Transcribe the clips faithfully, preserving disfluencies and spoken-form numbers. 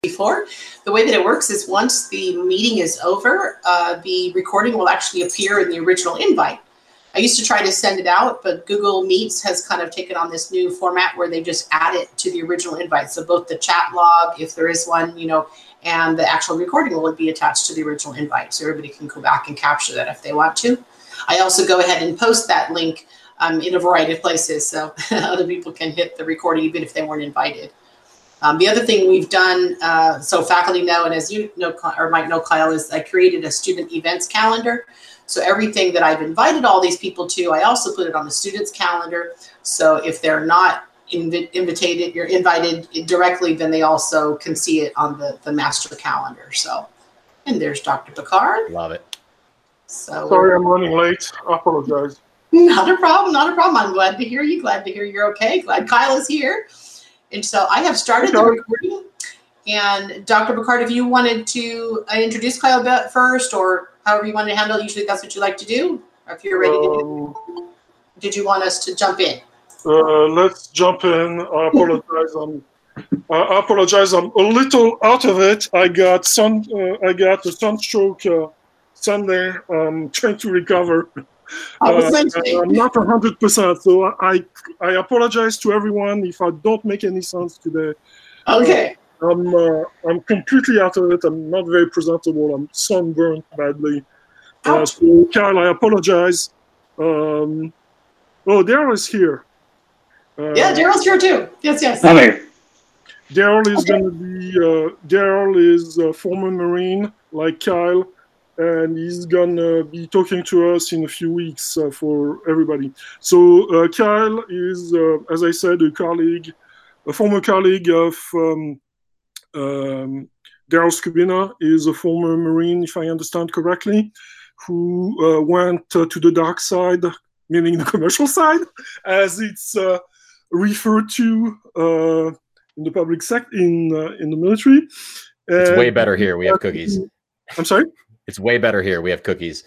before. The way that it works is once the meeting is over, uh, the recording will actually appear in the original invite. I used to try to send it out, but Google Meets has kind of taken on this new format where they just add it to the original invite. So both the chat log, if there is one, you know, and the actual recording will be attached to the original invite. So everybody can go back and capture that if they want to. I also go ahead and post that link um, in a variety of places so other people can hit the recording even if they weren't invited. Um, the other thing we've done, uh, so faculty know, and as you know, or might know, Kyle, is I created a student events calendar. So everything that I've invited all these people to, I also put it on the students' calendar. So if they're not inv invitated, you're invited directly, then they also can see it on the, the master calendar. So, and there's Doctor Picard. Love it. So sorry I'm running late. I apologize. Not a problem, not a problem. I'm glad to hear you. Glad to hear you're okay. Glad Kyle is here. And so I have started the recording. And Doctor Picard, if you wanted to uh, introduce Kyle first, or however you want to handle it, usually that's what you like to do. Or if you're ready to do it. Did you want us to jump in? Uh, let's jump in. I apologize. I'm, I apologize. I'm a little out of it. I got sun. Uh, I got a sunstroke uh, Sunday. I'm trying to recover. Uh, I'm not one hundred percent, so I I apologize to everyone if I don't make any sense today. Okay. Uh, I'm uh, I'm completely out of it. I'm not very presentable. I'm sunburned badly. Uh, so Kyle, I apologize. Um, oh, Daryl is here. Uh, yeah, Daryl's here too. Yes, yes. I'm here. Daryl is Okay. going to be. Uh, Daryl is a former Marine like Kyle. And he's gonna be talking to us in a few weeks uh, for everybody. So uh, Kyle is, uh, as I said, a colleague, a former colleague of um, um, Daryl Skubina, is a former Marine, if I understand correctly, who uh, went uh, to the dark side, meaning the commercial side, as it's uh, referred to uh, in the public sector, in uh, in the military. It's and way better here. We have cookies. I'm sorry? It's way better here. We have cookies.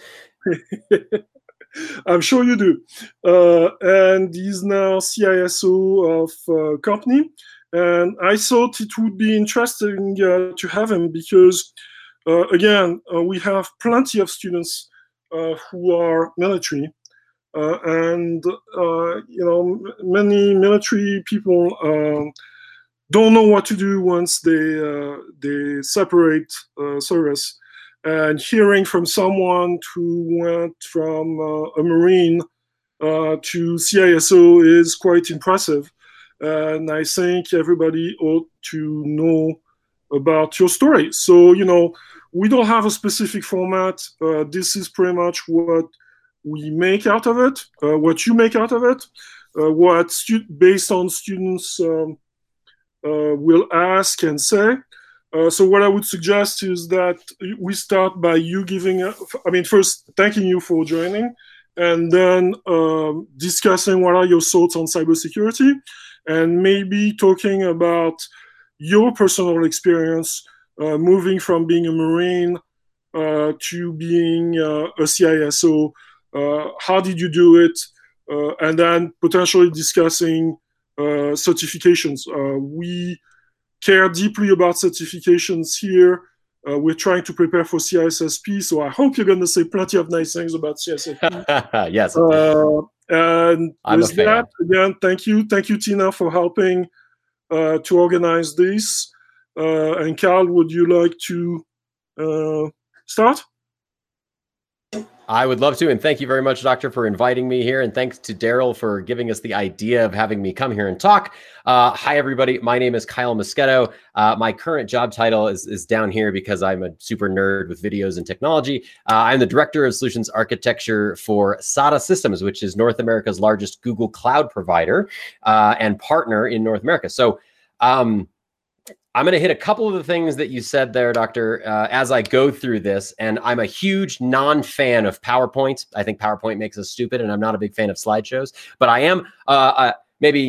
I'm sure you do. Uh, and he's now C I S O of a company. And I thought it would be interesting uh, to have him because, uh, again, uh, we have plenty of students uh, who are military. Uh, and, uh, you know, many military people uh, don't know what to do once they, uh, they separate uh, service. And hearing from someone who went from uh, a Marine uh, to C I S O is quite impressive. And I think everybody ought to know about your story. So, you know, we don't have a specific format. Uh, this is pretty much what we make out of it, uh, what you make out of it, uh, what based on students um, uh, will ask and say. Uh, so what I would suggest is that we start by you giving, a, I mean, first thanking you for joining, and then um, discussing what are your thoughts on cybersecurity, and maybe talking about your personal experience uh, moving from being a Marine uh, to being uh, a C I S O. Uh, how did you do it? Uh, and then potentially discussing uh, certifications. Uh, we care deeply about certifications here. Uh, we're trying to prepare for C I S S P, so I hope you're going to say plenty of nice things about C I S S P. Yes. Uh, and I'm with a fan. that, again, thank you. Thank you, Tina, for helping uh, to organize this. Uh, and Carl, would you like to uh, start? I would love to, and thank you very much, Doctor, for inviting me here, and thanks to Daryl for giving us the idea of having me come here and talk. Uh, hi, everybody. My name is Kyle Mosquetto. Uh, my current job title is, is down here because I'm a super nerd with videos and technology. Uh, I'm the Director of Solutions Architecture for S A T A Systems, which is North America's largest Google Cloud provider uh, and partner in North America. So, um, I'm going to hit a couple of the things that you said there, Doctor, uh, as I go through this. And I'm a huge non-fan of PowerPoint. I think PowerPoint makes us stupid, and I'm not a big fan of slideshows. But I am uh, uh, maybe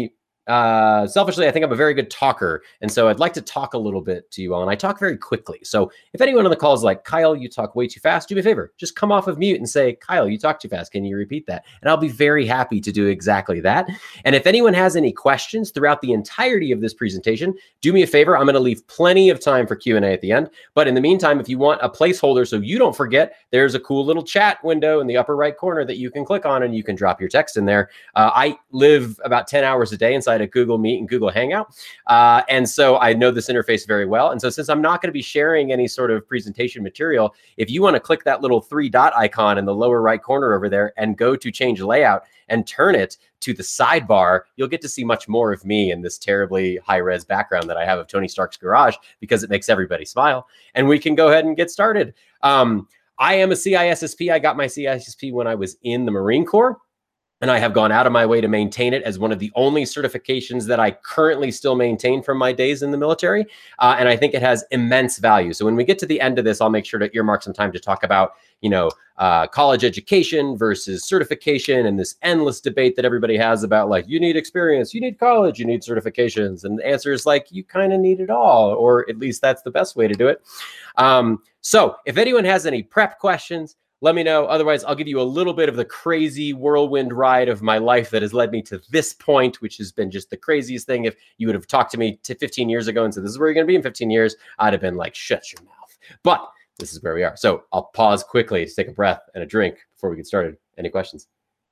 uh, selfishly, I think I'm a very good talker. And so I'd like to talk a little bit to you all. And I talk very quickly. So if anyone on the call is like, Kyle, you talk way too fast, do me a favor. Just come off of mute and say, Kyle, you talk too fast. Can you repeat that? And I'll be very happy to do exactly that. And if anyone has any questions throughout the entirety of this presentation, do me a favor. I'm going to leave plenty of time for Q and A at the end. But in the meantime, if you want a placeholder so you don't forget, there's a cool little chat window in the upper right corner that you can click on and you can drop your text in there. Uh, I live about ten hours a day inside a Google Meet and Google Hangout. Uh, and so I know this interface very well. And so since I'm not going to be sharing any sort of presentation material, if you want to click that little three dot icon in the lower right corner over there and go to change layout and turn it to the sidebar, you'll get to see much more of me in this terribly high-res background that I have of Tony Stark's garage, because it makes everybody smile. And we can go ahead and get started. Um, I am a C I S S P. I got my C I S S P when I was in the Marine Corps. And I have gone out of my way to maintain it as one of the only certifications that I currently still maintain from my days in the military. Uh, and I think it has immense value. So when we get to the end of this, I'll make sure to earmark some time to talk about, you know, uh, college education versus certification, and this endless debate that everybody has about, like, you need experience, you need college, you need certifications. And the answer is, like, you kind of need it all, or at least that's the best way to do it. Um, so if anyone has any prep questions, let me know. Otherwise, I'll give you a little bit of the crazy whirlwind ride of my life that has led me to this point, which has been just the craziest thing. If you would have talked to me to fifteen years ago and said, this is where you're going to be in fifteen years, I'd have been like, shut your mouth. But this is where we are. So I'll pause quickly to take a breath and a drink before we get started. Any questions?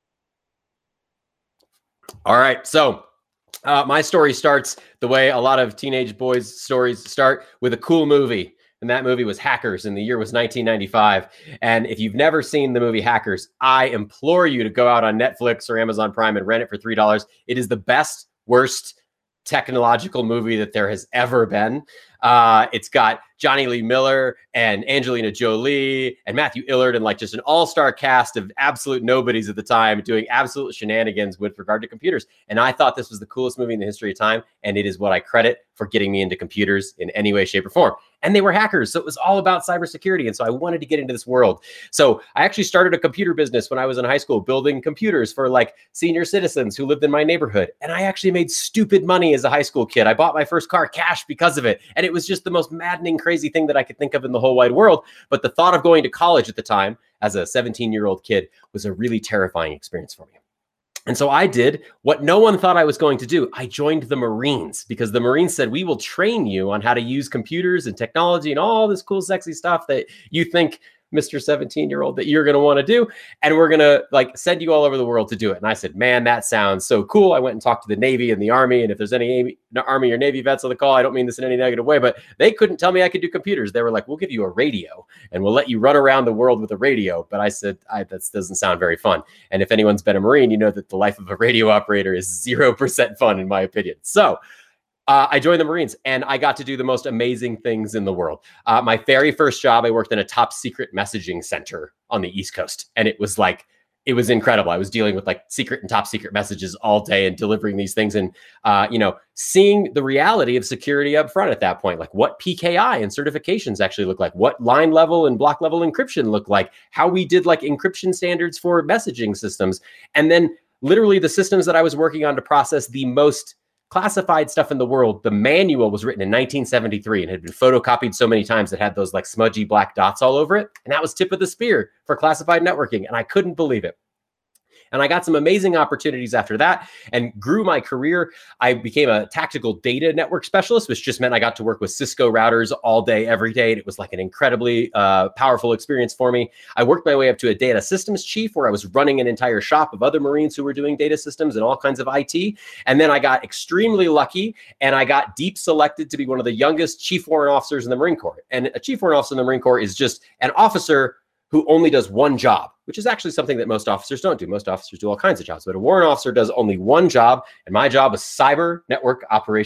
All right. So uh, my story starts the way a lot of teenage boys' stories start, with a cool movie. And that movie was Hackers, and the year was nineteen ninety-five. And if you've never seen the movie Hackers, I implore you to go out on Netflix or Amazon Prime and rent it for three dollars. It is the best, worst technological movie that there has ever been. Uh, it's got Johnny Lee Miller and Angelina Jolie and Matthew Illard, and like just an all-star cast of absolute nobodies at the time doing absolute shenanigans with regard to computers. And I thought this was the coolest movie in the history of time. And it is what I credit for getting me into computers in any way, shape, or form. And they were hackers. So it was all about cybersecurity. And so I wanted to get into this world. So I actually started a computer business when I was in high school, building computers for like senior citizens who lived in my neighborhood. And I actually made stupid money as a high school kid. I bought my first car cash because of it. And it was just the most maddening, crazy thing that I could think of in the whole wide world. But the thought of going to college at the time as a seventeen-year-old kid was a really terrifying experience for me. And so I did what no one thought I was going to do. I joined the Marines, because the Marines said, we will train you on how to use computers and technology and all this cool, sexy stuff that you think, Mister seventeen-year-old, that you're going to want to do. And we're going to like send you all over the world to do it. And I said, man, that sounds so cool. I went and talked to the Navy and the Army. And if there's any Army or Navy vets on the call, I don't mean this in any negative way, but they couldn't tell me I could do computers. They were like, we'll give you a radio and we'll let you run around the world with a radio. But I said, I, that doesn't sound very fun. And if anyone's been a Marine, you know that the life of a radio operator is zero percent fun, in my opinion. So Uh, I joined the Marines, and I got to do the most amazing things in the world. Uh, my very first job, I worked in a top secret messaging center on the East Coast. And it was like, it was incredible. I was dealing with like secret and top secret messages all day and delivering these things, and, uh, you know, seeing the reality of security up front at that point, like what P K I and certifications actually look like, what line level and block level encryption look like, how we did like encryption standards for messaging systems. And then literally the systems that I was working on to process the most classified stuff in the world, the manual was written in nineteen seventy-three and had been photocopied so many times it had those like smudgy black dots all over it. And that was tip of the spear for classified networking. And I couldn't believe it. And I got some amazing opportunities after that and grew my career. I became a tactical data network specialist, which just meant I got to work with Cisco routers all day, every day. And it was like an incredibly uh, powerful experience for me. I worked my way up to a data systems chief, where I was running an entire shop of other Marines who were doing data systems and all kinds of I T. And then I got extremely lucky, and I got deep selected to be one of the youngest chief warrant officers in the Marine Corps. And a chief warrant officer in the Marine Corps is just an officer who only does one job, which is actually something that most officers don't do. Most officers do all kinds of jobs, but a warrant officer does only one job. And my job was cyber network operations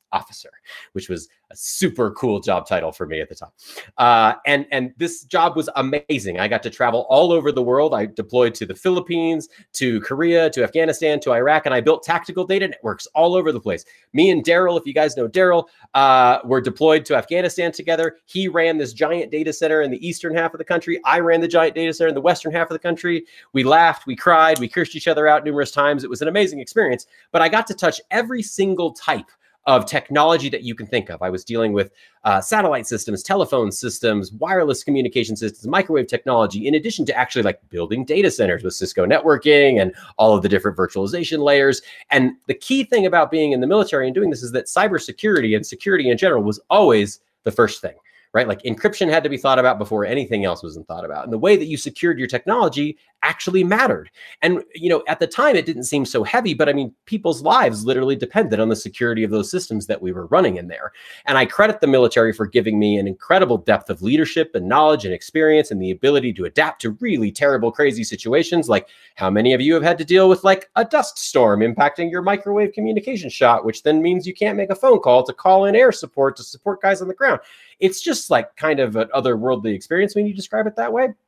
officer, which was a super cool job title for me at the time. Uh, and, and this job was amazing. I got to travel all over the world. I deployed to the Philippines, to Korea, to Afghanistan, to Iraq, and I built tactical data networks all over the place. Me and Daryl, if you guys know Daryl, uh, were deployed to Afghanistan together. He ran this giant data center in the eastern half of the country. I ran the giant data center in the western half of the country. We laughed, we cried, we cursed each other out numerous times. It was an amazing experience, but I got to touch every single type of technology that you can think of. I was dealing with uh, satellite systems, telephone systems, wireless communication systems, microwave technology, in addition to actually like building data centers with Cisco networking and all of the different virtualization layers. And the key thing about being in the military and doing this is that cybersecurity and security in general was always the first thing, right? Like encryption had to be thought about before anything else wasn't thought about. And the way that you secured your technology actually mattered. And, you know, at the time it didn't seem so heavy, but I mean, people's lives literally depended on the security of those systems that we were running in there. And I credit the military for giving me an incredible depth of leadership and knowledge and experience and the ability to adapt to really terrible, crazy situations. Like how many of you have had to deal with like a dust storm impacting your microwave communication shot, which then means you can't make a phone call to call in air support to support guys on the ground. It's just like kind of an otherworldly experience when you describe it that way.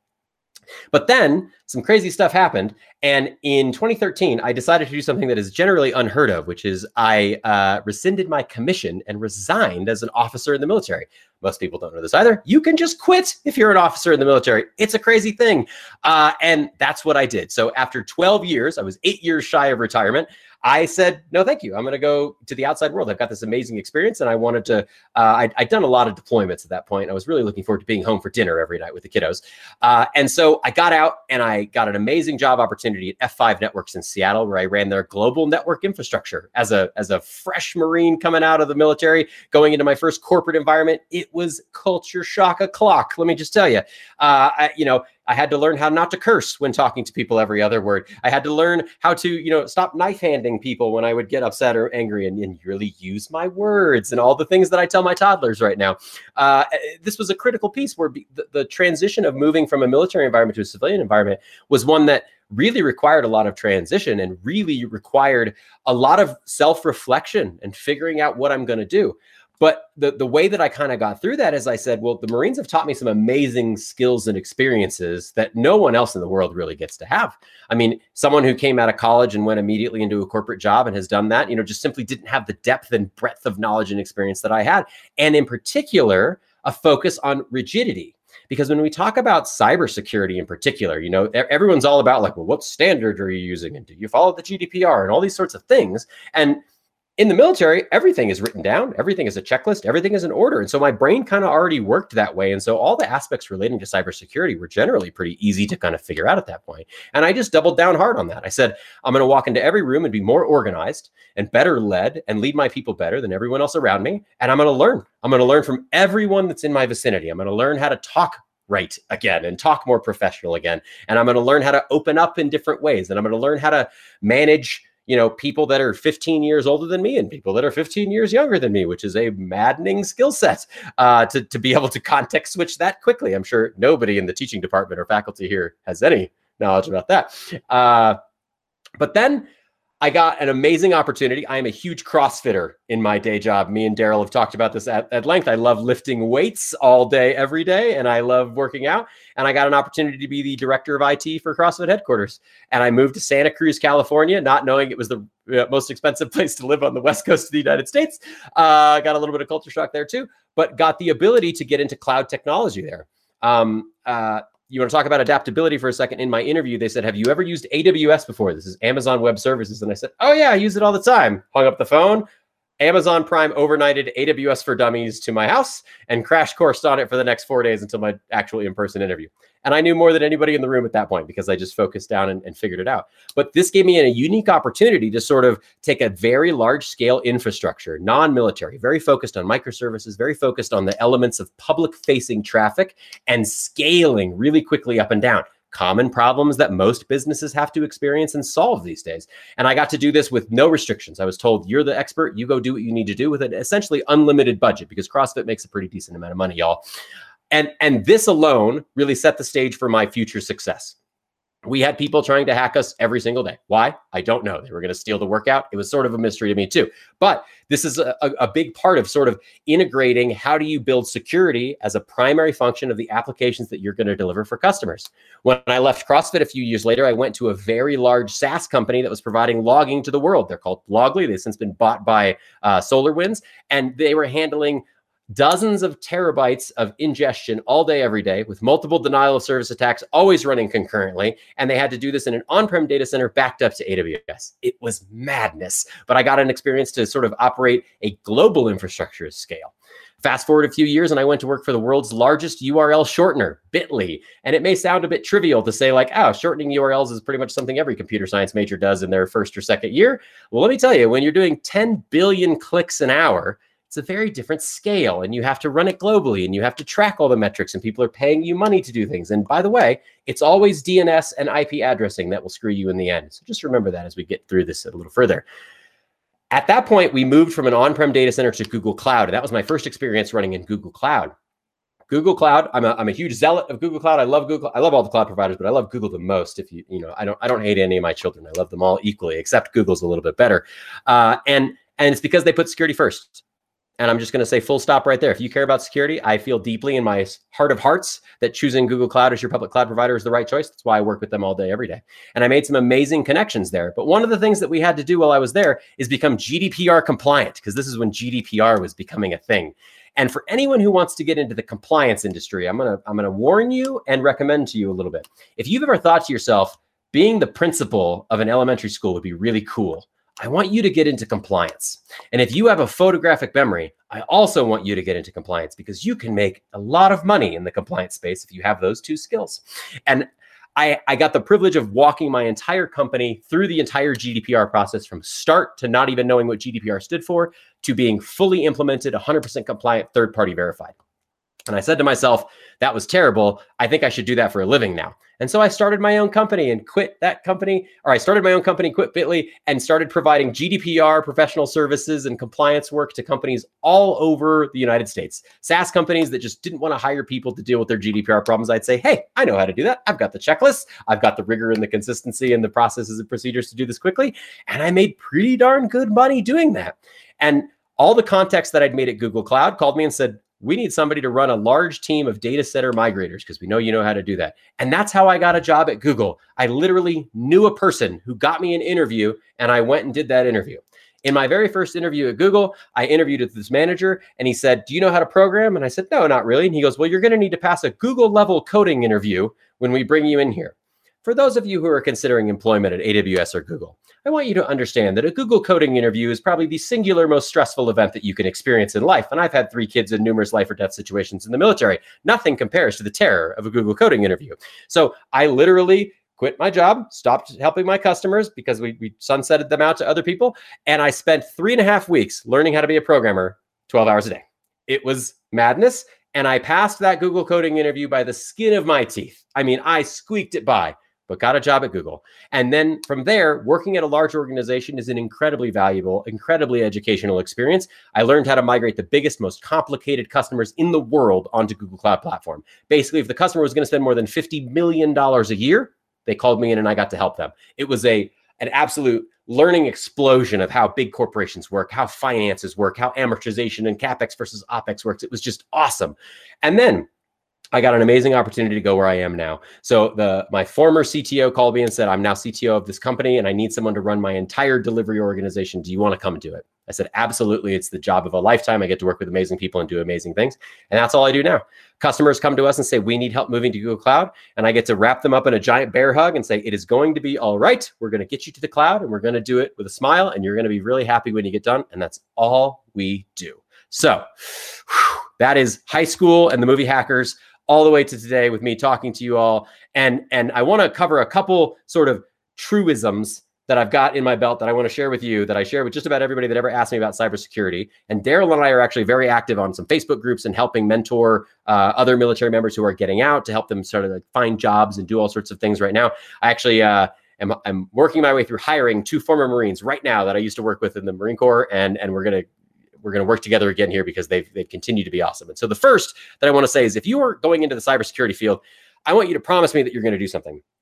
But then some crazy stuff happened. And in twenty thirteen, I decided to do something that is generally unheard of, which is I uh, rescinded my commission and resigned as an officer in the military. Most people don't know this either. You can just quit if you're an officer in the military. It's a crazy thing. Uh, and that's what I did. So after twelve years, I was eight years shy of retirement. I said, no, thank you. I'm going to go to the outside world. I've got this amazing experience. And I wanted to, uh, I'd, I'd done a lot of deployments at that point. I was really looking forward to being home for dinner every night with the kiddos. Uh, and so I got out and I got an amazing job opportunity at F five Networks in Seattle, where I ran their global network infrastructure as a, as a fresh Marine coming out of the military, going into my first corporate environment. It was culture shock o'clock. Let me just tell you, uh, I, you know, I had to learn how not to curse when talking to people every other word. I had to learn how to, you know, stop knife handing people when I would get upset or angry and, and really use my words and all the things that I tell my toddlers right now. Uh, this was a critical piece where the, the transition of moving from a military environment to a civilian environment was one that really required a lot of transition and really required a lot of self-reflection and figuring out what I'm going to do. But the, the way that I kind of got through that is I said, well, the Marines have taught me some amazing skills and experiences that no one else in the world really gets to have. I mean, someone who came out of college and went immediately into a corporate job and has done that, you know, just simply didn't have the depth and breadth of knowledge and experience that I had. And in particular, a focus on rigidity. Because when we talk about cybersecurity in particular, you know, everyone's all about like, well, what standard are you using? And do you follow the G D P R and all these sorts of things? And in the military, everything is written down. Everything is a checklist. Everything is an order. And so my brain kind of already worked that way. And so all the aspects relating to cybersecurity were generally pretty easy to kind of figure out at that point. And I just doubled down hard on that. I said, I'm going to walk into every room and be more organized and better led and lead my people better than everyone else around me. And I'm going to learn. I'm going to learn from everyone that's in my vicinity. I'm going to learn how to talk right again and talk more professional again. And I'm going to learn how to open up in different ways. And I'm going to learn how to manage, you know, people that are fifteen years older than me and people that are fifteen years younger than me, which is a maddening skill set uh, to, to be able to context switch that quickly. I'm sure nobody in the teaching department or faculty here has any knowledge about that. Uh, but then I got an amazing opportunity. I am a huge CrossFitter in my day job. Me and Daryl have talked about this at, at length. I love lifting weights all day, every day, and I love working out. And I got an opportunity to be the director of I T for CrossFit headquarters. And I moved to Santa Cruz, California, not knowing it was the uh, most expensive place to live on the West Coast of the United States. Uh, got a little bit of culture shock there too, but got the ability to get into cloud technology there. Um, uh, You want to talk about adaptability for a second? In my interview, they said, have you ever used A W S before? This is Amazon Web Services. And I said, oh yeah, I use it all the time. Hung up the phone. Amazon Prime overnighted A W S for Dummies to my house and crash coursed on it for the next four days until my actual in-person interview. And I knew more than anybody in the room at that point because I just focused down and, and figured it out. But this gave me a unique opportunity to sort of take a very large scale infrastructure, non-military, very focused on microservices, very focused on the elements of public facing traffic and scaling really quickly up and down. Common problems that most businesses have to experience and solve these days. And I got to do this with no restrictions. I was told, you're the expert, you go do what you need to do with an essentially unlimited budget because CrossFit makes a pretty decent amount of money, y'all. And, and this alone really set the stage for my future success. We had people trying to hack us every single day. Why? I don't know. They were going to steal the workout. It was sort of a mystery to me too. But this is a, a big part of sort of integrating how do you build security as a primary function of the applications that you're going to deliver for customers. When I left CrossFit a few years later, I went to a very large SaaS company that was providing logging to the world. They're called Loggly. They've since been bought by uh, SolarWinds, and they were handling dozens of terabytes of ingestion all day, every day, with multiple denial of service attacks always running concurrently. And they had to do this in an on-prem data center backed up to A W S. It was madness, but I got an experience to sort of operate a global infrastructure scale. Fast forward a few years and I went to work for the world's largest U R L shortener, Bitly. And it may sound a bit trivial to say like, oh, shortening U R Ls is pretty much something every computer science major does in their first or second year. Well, let me tell you, when you're doing ten billion clicks an hour, it's a very different scale, and you have to run it globally, and you have to track all the metrics, and people are paying you money to do things. And by the way, it's always D N S and I P addressing that will screw you in the end. So just remember that as we get through this a little further. At that point, we moved from an on-prem data center to Google Cloud. And that was my first experience running in Google Cloud. Google Cloud, I'm a, I'm a huge zealot of Google Cloud. I love Google. I love all the cloud providers, but I love Google the most. If you, you know, I don't, I don't hate any of my children. I love them all equally, except Google's a little bit better. Uh, and, and it's because they put security first. And I'm just going to say full stop right there. If you care about security, I feel deeply in my heart of hearts that choosing Google Cloud as your public cloud provider is the right choice. That's why I work with them all day, every day. And I made some amazing connections there. But one of the things that we had to do while I was there is become G D P R compliant, because this is when G D P R was becoming a thing. And for anyone who wants to get into the compliance industry, I'm going to I'm going to warn you and recommend to you a little bit. If you've ever thought to yourself, being the principal of an elementary school would be really cool, I want you to get into compliance. And if you have a photographic memory, I also want you to get into compliance, because you can make a lot of money in the compliance space if you have those two skills. And I, I got the privilege of walking my entire company through the entire G D P R process, from start to not even knowing what G D P R stood for, to being fully implemented, one hundred percent compliant, third-party verified. And I said to myself, that was terrible. I think I should do that for a living now. And so I started my own company and quit that company, or I started my own company, quit Bitly, and started providing G D P R professional services and compliance work to companies all over the United States. SaaS companies that just didn't want to hire people to deal with their G D P R problems. I'd say, hey, I know how to do that. I've got the checklists. I've got the rigor and the consistency and the processes and procedures to do this quickly. And I made pretty darn good money doing that. And all the contacts that I'd made at Google Cloud called me and said, we need somebody to run a large team of data center migrators, because we know you know how to do that. And that's how I got a job at Google. I literally knew a person who got me an interview, and I went and did that interview. In my very first interview at Google, I interviewed with this manager, and he said, do you know how to program? And I said, no, not really. And he goes, well, you're going to need to pass a Google level coding interview when we bring you in here. For those of you who are considering employment at A W S or Google, I want you to understand that a Google coding interview is probably the singular most stressful event that you can experience in life. And I've had three kids in numerous life or death situations in the military. Nothing compares to the terror of a Google coding interview. So I literally quit my job, stopped helping my customers because we, we sunsetted them out to other people. And I spent three and a half weeks learning how to be a programmer, twelve hours a day. It was madness. And I passed that Google coding interview by the skin of my teeth. I mean, I squeaked it by, but got a job at Google. And then from there, working at a large organization is an incredibly valuable, incredibly educational experience. I learned how to migrate the biggest, most complicated customers in the world onto Google Cloud Platform. Basically, if the customer was going to spend more than fifty million dollars a year, they called me in and I got to help them. It was a an absolute learning explosion of how big corporations work, how finances work, how amortization and CapEx versus OpEx works. It was just awesome. And then I got an amazing opportunity to go where I am now. So the my former C T O called me and said, I'm now C T O of this company and I need someone to run my entire delivery organization. Do you want to come and do it? I said, absolutely. It's the job of a lifetime. I get to work with amazing people and do amazing things. And that's all I do now. Customers come to us and say, we need help moving to Google Cloud. And I get to wrap them up in a giant bear hug and say, it is going to be all right. We're going to get you to the cloud and we're going to do it with a smile. And you're going to be really happy when you get done. And that's all we do. So whew, that is high school and the movie Hackers, all the way to today with me talking to you all. And, and I want to cover a couple sort of truisms that I've got in my belt that I want to share with you, that I share with just about everybody that ever asked me about cybersecurity. And Daryl and I are actually very active on some Facebook groups and helping mentor uh, other military members who are getting out to help them sort of like find jobs and do all sorts of things right now. I actually uh, am I'm working my way through hiring two former Marines right now that I used to work with in the Marine Corps. And, and we're going to we're going to work together again here because they've, they've continued to be awesome. And so the first that I want to say is, if you are going into the cybersecurity field, I want you to promise me that you're going to do something.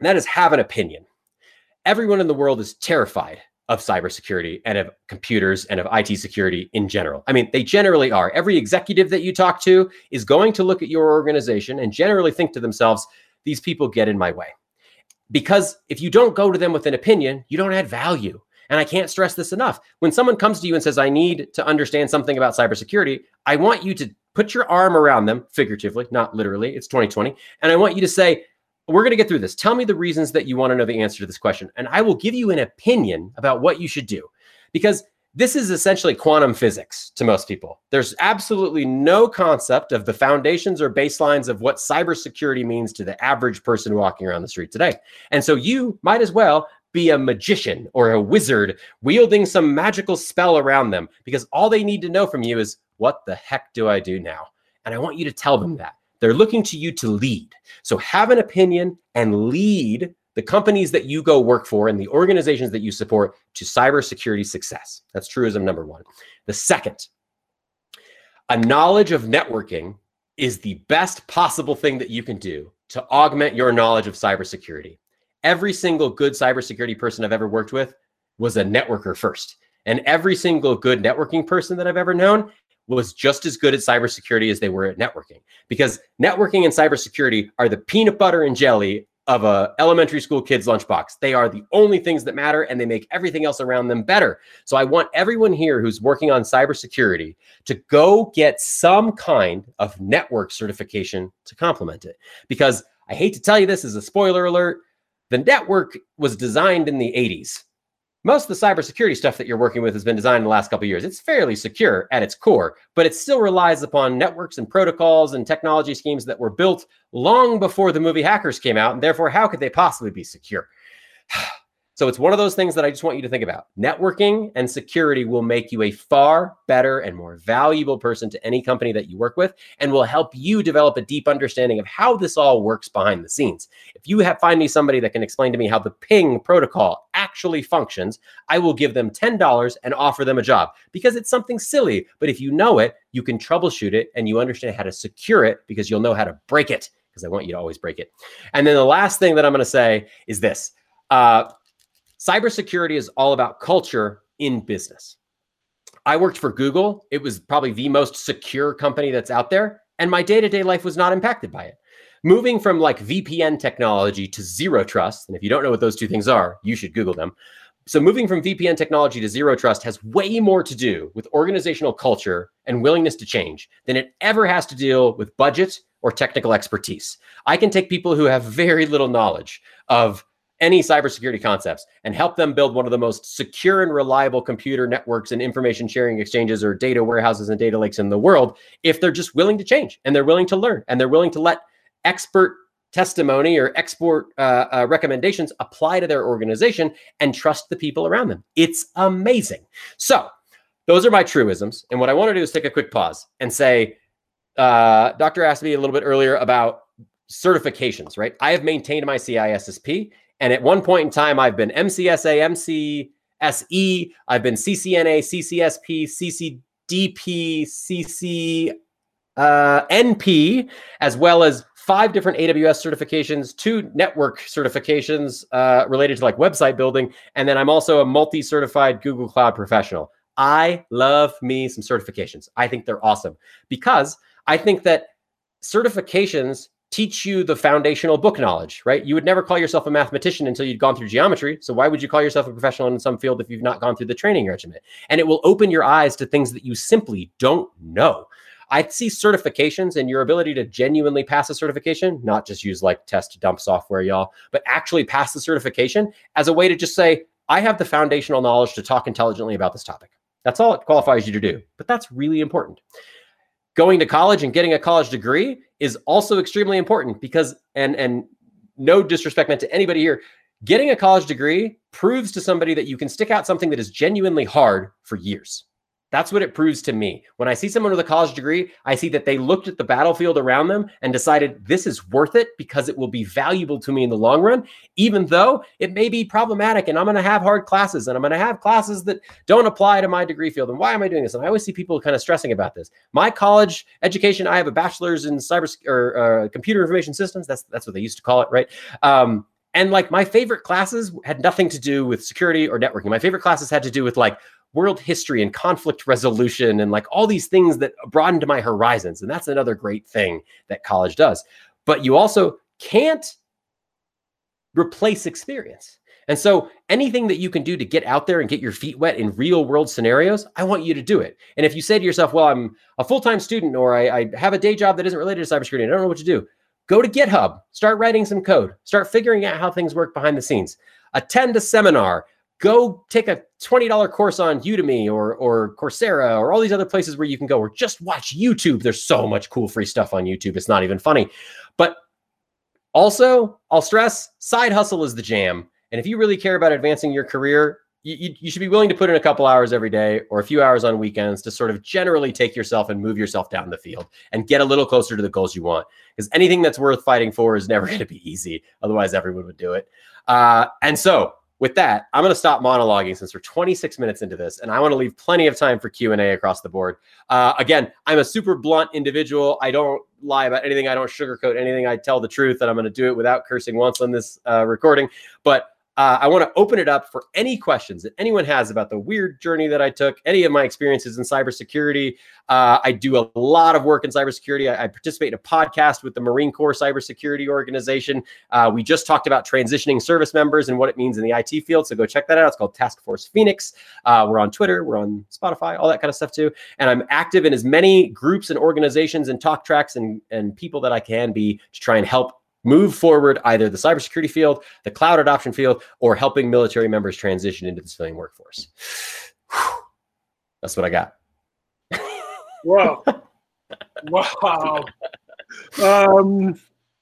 and that is have an opinion. Everyone in the world is terrified of cybersecurity and of computers and of I T security in general. I mean, they generally are. Every executive that you talk to is going to look at your organization and generally think to themselves, these people get in my way. Because if you don't go to them with an opinion, you don't add value. And I can't stress this enough. When someone comes to you and says, I need to understand something about cybersecurity, I want you to put your arm around them, figuratively, not literally, it's twenty twenty. And I want you to say, we're going to get through this. Tell me the reasons that you want to know the answer to this question. And I will give you an opinion about what you should do. Because this is essentially quantum physics to most people. There's absolutely no concept of the foundations or baselines of what cybersecurity means to the average person walking around the street today. And so you might as well be a magician or a wizard wielding some magical spell around them, because all they need to know from you is, what the heck do I do now? And I want you to tell them that. They're looking to you to lead. So have an opinion and lead the companies that you go work for and the organizations that you support to cybersecurity success. That's truism number one. The second, a knowledge of networking is the best possible thing that you can do to augment your knowledge of cybersecurity. Every single good cybersecurity person I've ever worked with was a networker first. And every single good networking person that I've ever known was just as good at cybersecurity as they were at networking. Because networking and cybersecurity are the peanut butter and jelly of a elementary school kid's lunchbox. They are the only things that matter, and they make everything else around them better. So I want everyone here who's working on cybersecurity to go get some kind of network certification to complement it. Because I hate to tell you this as a spoiler alert, the network was designed in the eighties. Most of the cybersecurity stuff that you're working with has been designed in the last couple of years. It's fairly secure at its core, but it still relies upon networks and protocols and technology schemes that were built long before the movie Hackers came out, and therefore, how could they possibly be secure? So it's one of those things that I just want you to think about. Networking and security will make you a far better and more valuable person to any company that you work with, and will help you develop a deep understanding of how this all works behind the scenes. If you have, find me somebody that can explain to me how the ping protocol actually functions, I will give them ten dollars and offer them a job, because it's something silly. But if you know it, you can troubleshoot it and you understand how to secure it, because you'll know how to break it, because I want you to always break it. And then the last thing that I'm going to say is this. Uh, Cybersecurity is all about culture in business. I worked for Google. It was probably the most secure company that's out there, and my day-to-day life was not impacted by it. Moving from like V P N technology to zero trust, and if you don't know what those two things are, you should Google them. So moving from V P N technology to zero trust has way more to do with organizational culture and willingness to change than it ever has to deal with budget or technical expertise. I can take people who have very little knowledge of any cybersecurity concepts and help them build one of the most secure and reliable computer networks and information sharing exchanges or data warehouses and data lakes in the world, if they're just willing to change and they're willing to learn and they're willing to let expert testimony or expert uh, uh, recommendations apply to their organization and trust the people around them. It's amazing. So those are my truisms. And what I want to do is take a quick pause and say, uh, Doctor asked me a little bit earlier about certifications, right? I have maintained my C I S S P. And at one point in time, I've been M C S A, M C S E, I've been C C N A, C C S P, C C D P, C C N P, as well as five different A W S certifications, two network certifications uh, related to like website building. And then I'm also a multi-certified Google Cloud professional. I love me some certifications. I think they're awesome, because I think that certifications teach you the foundational book knowledge, right? You would never call yourself a mathematician until you'd gone through geometry. So why would you call yourself a professional in some field if you've not gone through the training regimen? And it will open your eyes to things that you simply don't know. I see certifications and your ability to genuinely pass a certification, not just use like test dump software, y'all, but actually pass the certification as a way to just say, I have the foundational knowledge to talk intelligently about this topic. That's all it qualifies you to do. But that's really important. Going to college and getting a college degree is also extremely important, because, and, and no disrespect meant to anybody here, getting a college degree proves to somebody that you can stick out something that is genuinely hard for years. That's what it proves to me. When I see someone with a college degree, I see that they looked at the battlefield around them and decided this is worth it because it will be valuable to me in the long run, even though it may be problematic and I'm going to have hard classes and I'm going to have classes that don't apply to my degree field. And why am I doing this? And I always see people kind of stressing about this. My college education, I have a bachelor's in cyber or uh, computer information systems. That's, that's what they used to call it, right? Um, and like my favorite classes had nothing to do with security or networking. My favorite classes had to do with like world history and conflict resolution and like all these things that broadened my horizons. And that's another great thing that college does. But you also can't replace experience. And so anything that you can do to get out there and get your feet wet in real world scenarios, I want you to do it. And if you say to yourself, well, I'm a full-time student, or I, I have a day job that isn't related to cybersecurity, I don't know what to do. Go to GitHub, start writing some code, start figuring out how things work behind the scenes, attend a seminar, go take a twenty dollar course on Udemy or, or Coursera or all these other places where you can go, or just watch YouTube. There's so much cool free stuff on YouTube. It's not even funny. But also, I'll stress, side hustle is the jam. And if you really care about advancing your career, you, you, you should be willing to put in a couple hours every day or a few hours on weekends to sort of generally take yourself and move yourself down the field and get a little closer to the goals you want. Because anything that's worth fighting for is never going to be easy. Otherwise, everyone would do it. Uh, and so with that, I'm going to stop monologuing since we're twenty-six minutes into this, and I want to leave plenty of time for Q and A across the board. Uh, again, I'm a super blunt individual. I don't lie about anything. I don't sugarcoat anything. I tell the truth, and I'm going to do it without cursing once on this uh, recording. But Uh, I want to open it up for any questions that anyone has about the weird journey that I took, any of my experiences in cybersecurity. Uh, I do a lot of work in cybersecurity. I, I participate in a podcast with the Marine Corps Cybersecurity Organization. Uh, we just talked about transitioning service members and what it means in the I T field. So go check that out. It's called Task Force Phoenix. Uh, we're on Twitter. We're on Spotify, all that kind of stuff too. And I'm active in as many groups and organizations and talk tracks and, and people that I can be to try and help move forward either the cybersecurity field, the cloud adoption field, or helping military members transition into the civilian workforce. Whew. That's what I got. Wow. Wow. Um,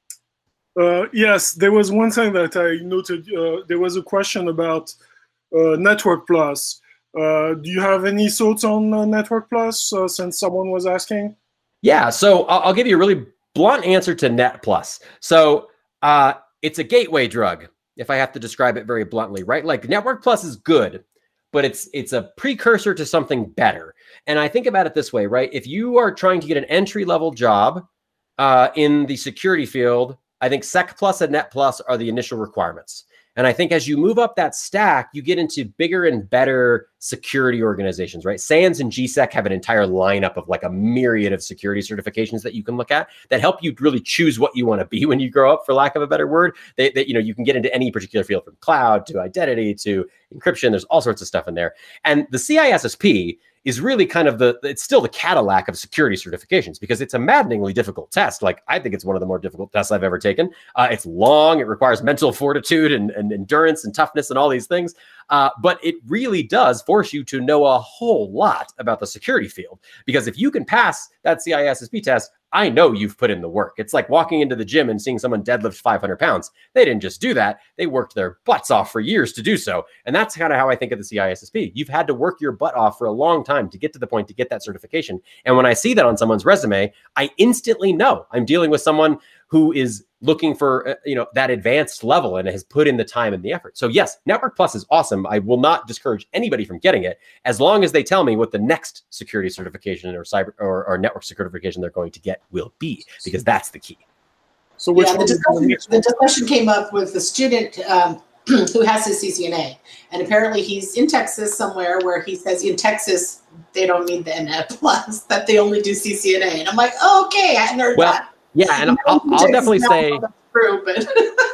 uh, yes, there was one thing that I noted. Uh, there was a question about uh, Network Plus. Uh, do you have any thoughts on uh, Network Plus uh, since someone was asking? Yeah, so I'll, I'll give you a really blunt answer to Net Plus. So uh, it's a gateway drug, if I have to describe it very bluntly, right? Like Network Plus is good, but it's it's a precursor to something better. And I think about it this way, right? If you are trying to get an entry-level job uh, in the security field, I think Sec Plus and Net Plus are the initial requirements. And I think as you move up that stack, you get into bigger and better security organizations, right? SANS and G SEC have an entire lineup of like a myriad of security certifications that you can look at that help you really choose what you want to be when you grow up, for lack of a better word. They, they, you know, you can get into any particular field, from cloud to identity to encryption. There's all sorts of stuff in there. And the C I S S P is really kind of the, it's still the Cadillac of security certifications because it's a maddeningly difficult test. Like, I think it's one of the more difficult tests I've ever taken. Uh, it's long, it requires mental fortitude and, and endurance and toughness and all these things. Uh, but it really does force you to know a whole lot about the security field, because if you can pass that C I S S P test, I know you've put in the work. It's like walking into the gym and seeing someone deadlift five hundred pounds. They didn't just do that. They worked their butts off for years to do so. And that's kind of how I think of the C I S S P. You've had to work your butt off for a long time to get to the point to get that certification. And when I see that on someone's resume, I instantly know I'm dealing with someone who is looking for, uh, you know, that advanced level and has put in the time and the effort. So yes, Network Plus is awesome. I will not discourage anybody from getting it as long as they tell me what the next security certification or cyber or, or network certification they're going to get will be, because that's the key. So which yeah, the, discussion, the discussion came up with the student um, who has his C C N A, and apparently he's in Texas somewhere where he says in Texas they don't need the Net Plus, that they only do C C N A, and I'm like, oh, okay, I heard well, that. Yeah, and I'll, I'll definitely say, true, but,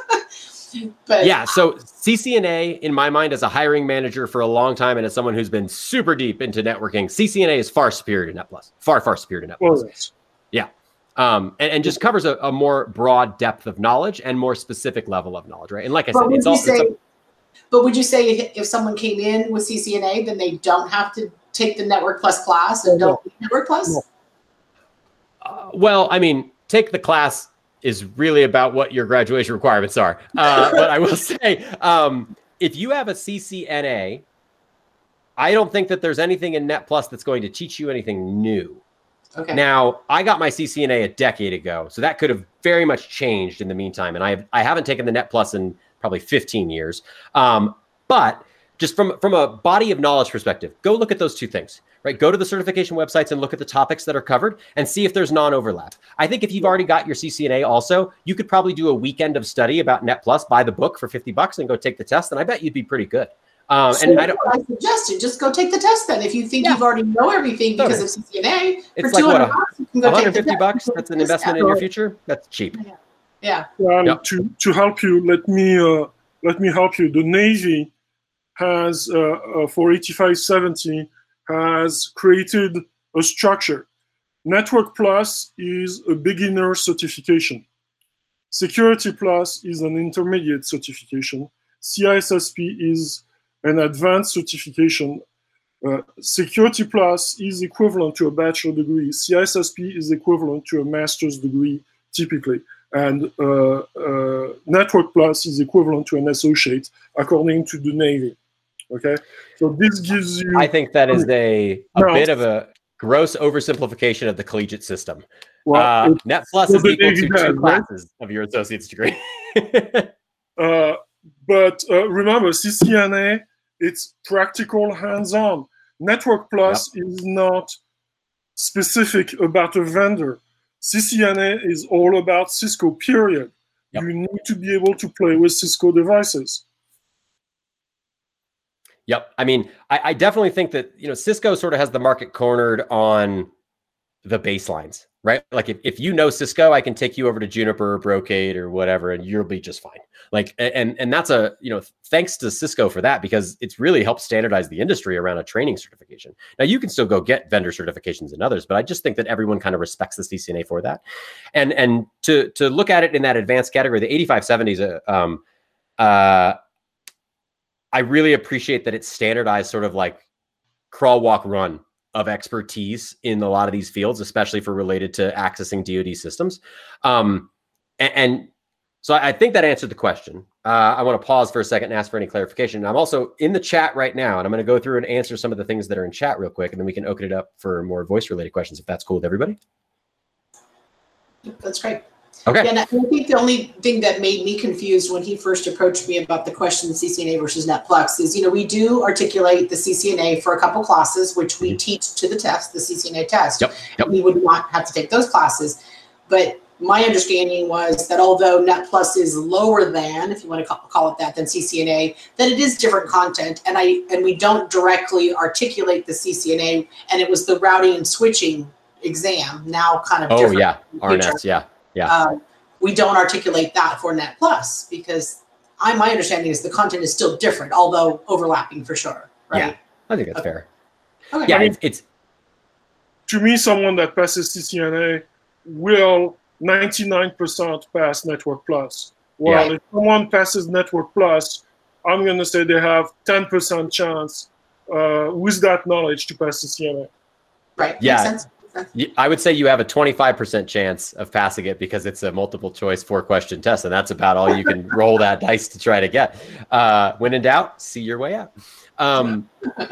but yeah. So C C N A, in my mind, as a hiring manager for a long time, and as someone who's been super deep into networking, C C N A is far superior to Net Plus, far far superior to Net Plus. Well, yes. Yeah, um, and, and just covers a, a more broad depth of knowledge and more specific level of knowledge, right? And like I said, it's all. Say, it's a, but would you say if, if someone came in with C C N A, then they don't have to take the Network Plus class and don't need Network Plus? No. Uh, well, I mean. Take the class is really about what your graduation requirements are. Uh, but I will say, um, if you have a C C N A, I don't think that there's anything in Net Plus that's going to teach you anything new. Okay. Now, I got my C C N A a decade ago, so that could have very much changed in the meantime. And I have, I haven't taken the Net Plus in probably fifteen years. Um, but just from, from a body of knowledge perspective, go look at those two things, right? Go to the certification websites and look at the topics that are covered and see if there's non-overlap. I think if you've already got your C C N A also, you could probably do a weekend of study about Net Plus, buy the book for fifty bucks and go take the test. And I bet you'd be pretty good. Um, so and I don't. I suggested just go take the test then. If you think yeah. you've already know everything because of C C N A, it's like what, bucks, you can go one hundred fifty bucks. That's an investment in your future. That's cheap. Yeah. Yeah. Well, yep. to to help you, let me uh, let me help you. The Navy has uh, uh, for eighty-five seventy has created a structure. Network Plus is a beginner certification. Security Plus is an intermediate certification. C I S S P is an advanced certification. Uh, Security Plus is equivalent to a bachelor degree. C I S S P is equivalent to a master's degree, typically. And uh, uh, Network Plus is equivalent to an associate, according to the Navy. Okay, so this gives you. I think that is a, a no. bit of a gross oversimplification of the collegiate system. Well, uh, Net Plus is equal to two does, classes right? of your associate's degree. uh, but uh, remember, C C N A, it's practical, hands-on. Network Plus yep. is not specific about a vendor. C C N A is all about Cisco, period. Yep. You need to be able to play with Cisco devices. Yep. I mean, I, I definitely think that, you know, Cisco sort of has the market cornered on the baselines, right? Like if, if you know Cisco, I can take you over to Juniper or Brocade or whatever, and you'll be just fine. Like, and, and that's a, you know, thanks to Cisco for that, because it's really helped standardize the industry around a training certification. Now you can still go get vendor certifications and others, but I just think that everyone kind of respects the C C N A for that. And, and to, to look at it in that advanced category, the eighty-five seventy is a, um, uh, I really appreciate that it's standardized sort of like crawl, walk, run of expertise in a lot of these fields, especially for related to accessing D O D systems. Um, and, and so I think that answered the question. Uh, I want to pause for a second and ask for any clarification. I'm also in the chat right now, and I'm going to go through and answer some of the things that are in chat real quick, and then we can open it up for more voice related questions if that's cool with everybody. That's great. Okay. And I think the only thing that made me confused when he first approached me about the question C C N A versus Net Plus is, you know, we do articulate the C C N A for a couple classes, which we mm-hmm. teach to the test, the C C N A test. Yep. Yep. We would not have to take those classes. But my understanding was that although Net Plus is lower than, if you want to call it that, than C C N A, that it is different content. And I and we don't directly articulate the C C N A, and it was the routing and switching exam, now kind of oh, different. yeah, R N S, yeah. Yeah, uh, we don't articulate that for Net Plus because I, my understanding is the content is still different, although overlapping for sure. Right? Yeah, I think that's okay. fair. Okay. Yeah, I mean, it's, it's to me, someone that passes C C N A will ninety-nine percent pass Network Plus. Well, yeah. if someone passes Network Plus, I'm going to say they have ten percent chance uh, with that knowledge to pass C C N A. Right. Yeah. Makes sense. I would say you have a twenty-five percent chance of passing it because it's a multiple choice four question test, and that's about all you can roll that dice to try to get. Uh, when in doubt, see your way out. Um,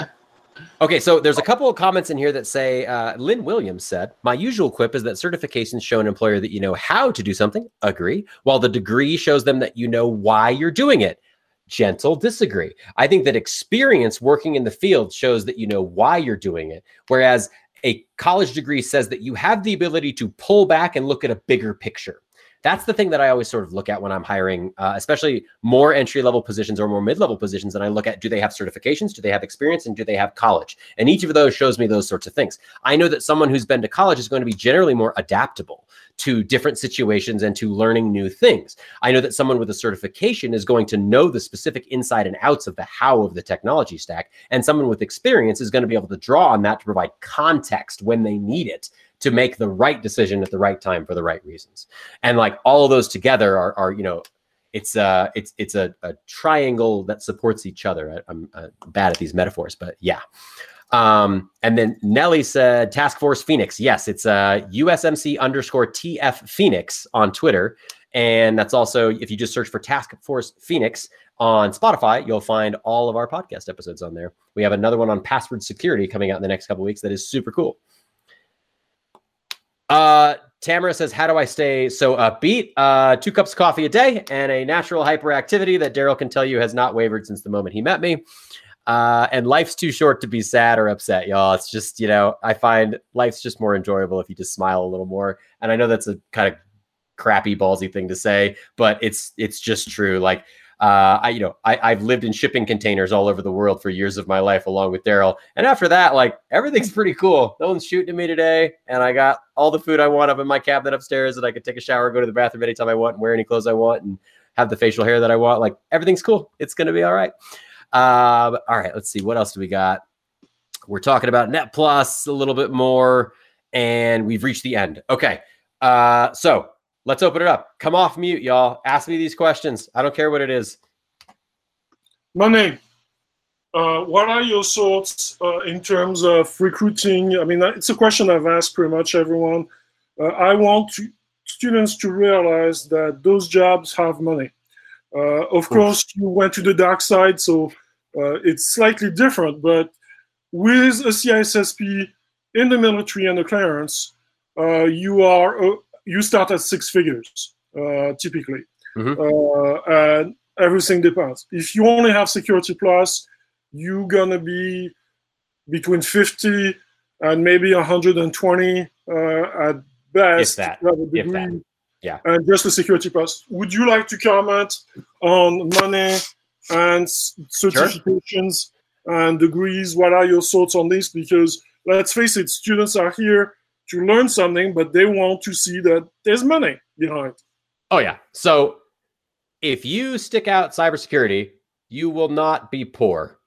okay, so there's a couple of comments in here that say, uh, Lynn Williams said, my usual quip is that certifications show an employer that you know how to do something, agree, while the degree shows them that you know why you're doing it. Gentle disagree. I think that experience working in the field shows that you know why you're doing it, whereas a college degree says that you have the ability to pull back and look at a bigger picture. That's the thing that I always sort of look at when I'm hiring, uh, especially more entry-level positions or more mid-level positions. And I look at, do they have certifications? Do they have experience? And do they have college? And each of those shows me those sorts of things. I know that someone who's been to college is going to be generally more adaptable to different situations and to learning new things. I know that someone with a certification is going to know the specific inside and outs of the how of the technology stack. And someone with experience is going to be able to draw on that to provide context when they need it to make the right decision at the right time for the right reasons. And like all of those together are, are you know, it's uh it's it's a, a triangle that supports each other. I, I'm uh, bad at these metaphors, but yeah. Um, and then Nelly said, Task Force Phoenix. Yes, it's uh, U S M C underscore T F Phoenix on Twitter. And that's also, if you just search for Task Force Phoenix on Spotify, you'll find all of our podcast episodes on there. We have another one on password security coming out in the next couple of weeks that is super cool. Uh, Tamara says, how do I stay so upbeat? Uh, two cups of coffee a day and a natural hyperactivity that Daryl can tell you has not wavered since the moment he met me. Uh, and life's too short to be sad or upset, y'all. It's just, you know, I find life's just more enjoyable if you just smile a little more. And I know that's a kind of crappy, ballsy thing to say, but it's it's just true. Like, uh, I, you know, I, I've lived in shipping containers all over the world for years of my life, along with Daryl. And after that, like, everything's pretty cool. No one's shooting at me today, and I got all the food I want up in my cabinet upstairs, and I can take a shower, go to the bathroom anytime I want, and wear any clothes I want, and have the facial hair that I want. Like, everything's cool. It's gonna be all right. Uh, all right, let's see. What else do we got? We're talking about Net Plus a little bit more, and we've reached the end. Okay, uh, so let's open it up. Come off mute, y'all. Ask me these questions. I don't care what it is. Mane, uh, what are your thoughts uh, in terms of recruiting? I mean, it's a question I've asked pretty much everyone. Uh, I want to, students to realize that those jobs have money. Uh, of course, you went to the dark side, so uh, it's slightly different. But with a C I S S P in the military and the clearance, uh, you are uh, you start at six figures uh, typically, mm-hmm. uh, and everything depends. If you only have Security Plus, you're gonna be between fifty and maybe one hundred twenty uh, at best. If that. If that. Yeah. And just the Security Plus. Would you like to comment on money and certifications sure. and degrees? What are your thoughts on this? Because let's face it, students are here to learn something, but they want to see that there's money behind. Oh, yeah. So if you stick out cybersecurity, you will not be poor.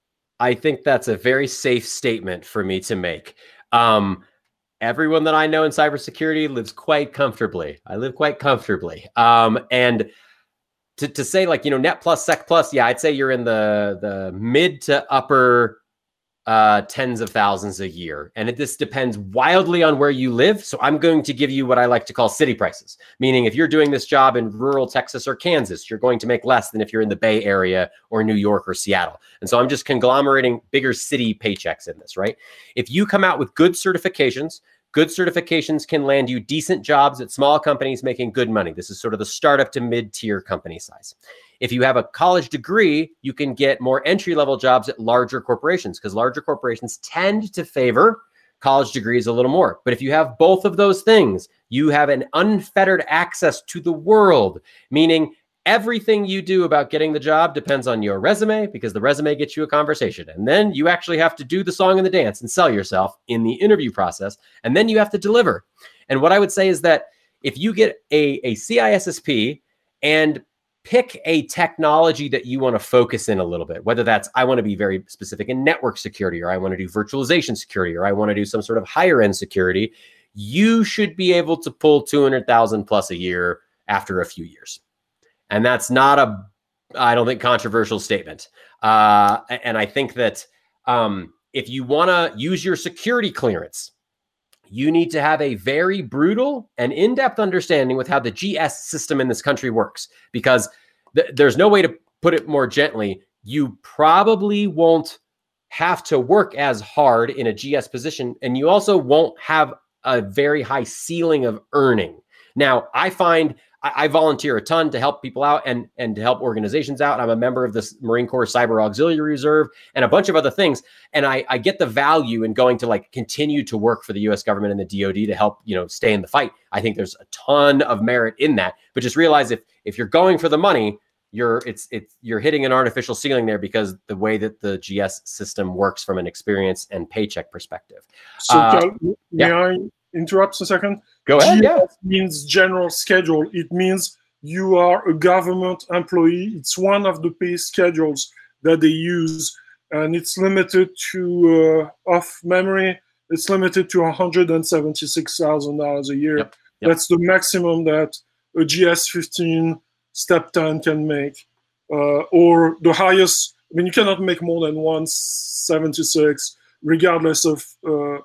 I think that's a very safe statement for me to make. Um, Everyone that I know in cybersecurity lives quite comfortably. I live quite comfortably. Um, and to, to say like, you know, Net Plus, Sec Plus, yeah, I'd say you're in the, the mid to upper uh, tens of thousands a year. And it, this depends wildly on where you live. So I'm going to give you what I like to call city prices, meaning if you're doing this job in rural Texas or Kansas, you're going to make less than if you're in the Bay Area or New York or Seattle. And so I'm just conglomerating bigger city paychecks in this, right? If you come out with good certifications, good certifications can land you decent jobs at small companies making good money. This is sort of the startup to mid-tier company size. If you have a college degree, you can get more entry-level jobs at larger corporations because larger corporations tend to favor college degrees a little more. But if you have both of those things, you have an unfettered access to the world, meaning everything you do about getting the job depends on your resume because the resume gets you a conversation. And then you actually have to do the song and the dance and sell yourself in the interview process. And then you have to deliver. And what I would say is that if you get a, a C I S S P and pick a technology that you want to focus in a little bit, whether that's I want to be very specific in network security, or I want to do virtualization security, or I want to do some sort of higher end security, you should be able to pull two hundred thousand plus a year after a few years. And that's not a, I don't think, controversial statement. Uh, and I think that um, if you want to use your security clearance, you need to have a very brutal and in-depth understanding with how the G S system in this country works, because th- there's no way to put it more gently. You probably won't have to work as hard in a G S position, and you also won't have a very high ceiling of earning. Now, I find I volunteer a ton to help people out and, and to help organizations out. I'm a member of the Marine Corps Cyber Auxiliary Reserve and a bunch of other things. And I, I get the value in going to like continue to work for the U S government and the D O D to help, you know, stay in the fight. I think there's a ton of merit in that, but just realize if, if you're going for the money, you're, it's, it's, you're hitting an artificial ceiling there because the way that the G S system works from an experience and paycheck perspective. So uh, Cal, may yeah. I interrupt a second? Go ahead. G S yeah. means general schedule. It means you are a government employee. It's one of the pay schedules that they use, and it's limited to, uh, off memory, it's limited to one hundred seventy-six thousand dollars a year. Yep. Yep. That's the maximum that a G S fifteen step ten can make, uh, or the highest. I mean, you cannot make more than one seventy-six, regardless of uh,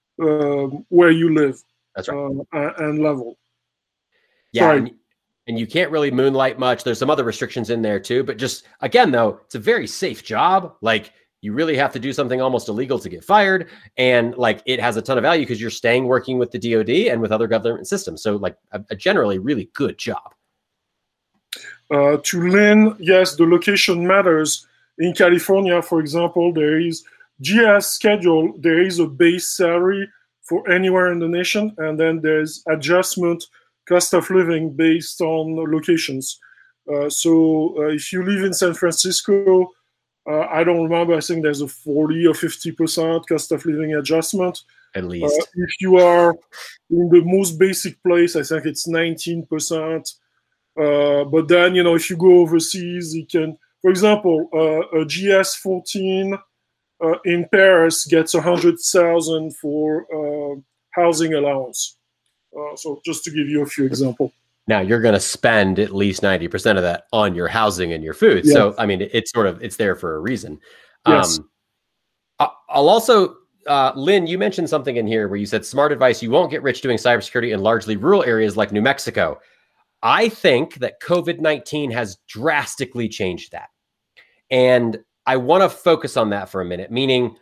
uh, where you live. That's right. Uh, and level. Yeah. And, and you can't really moonlight much. There's some other restrictions in there too, but just again, though, it's a very safe job. Like you really have to do something almost illegal to get fired. And like, it has a ton of value because you're staying working with the D O D and with other government systems. So like a, a generally really good job. Uh, to Lynn, yes, the location matters. in California, for example, there is G S schedule. There is a base salary for anywhere in the nation, and then there's adjustment cost of living based on locations. Uh, so uh, if you live in San Francisco, uh, I don't remember, I think there's a forty or fifty percent cost of living adjustment. At least. Uh, if you are in the most basic place, I think it's nineteen percent. Uh, but then, you know, if you go overseas, you can, for example, uh, a G S fourteen uh, in Paris gets one hundred thousand for uh, housing allowance. Uh, so just to give you a few examples. Now you're going to spend at least ninety percent of that on your housing and your food. Yes. So, I mean, it's sort of, it's there for a reason. Yes. Um, I'll also, uh, Lynn, you mentioned something in here where you said smart advice. You won't get rich doing cybersecurity in largely rural areas like New Mexico. I think that COVID nineteen has drastically changed that. And I want to focus on that for a minute, meaning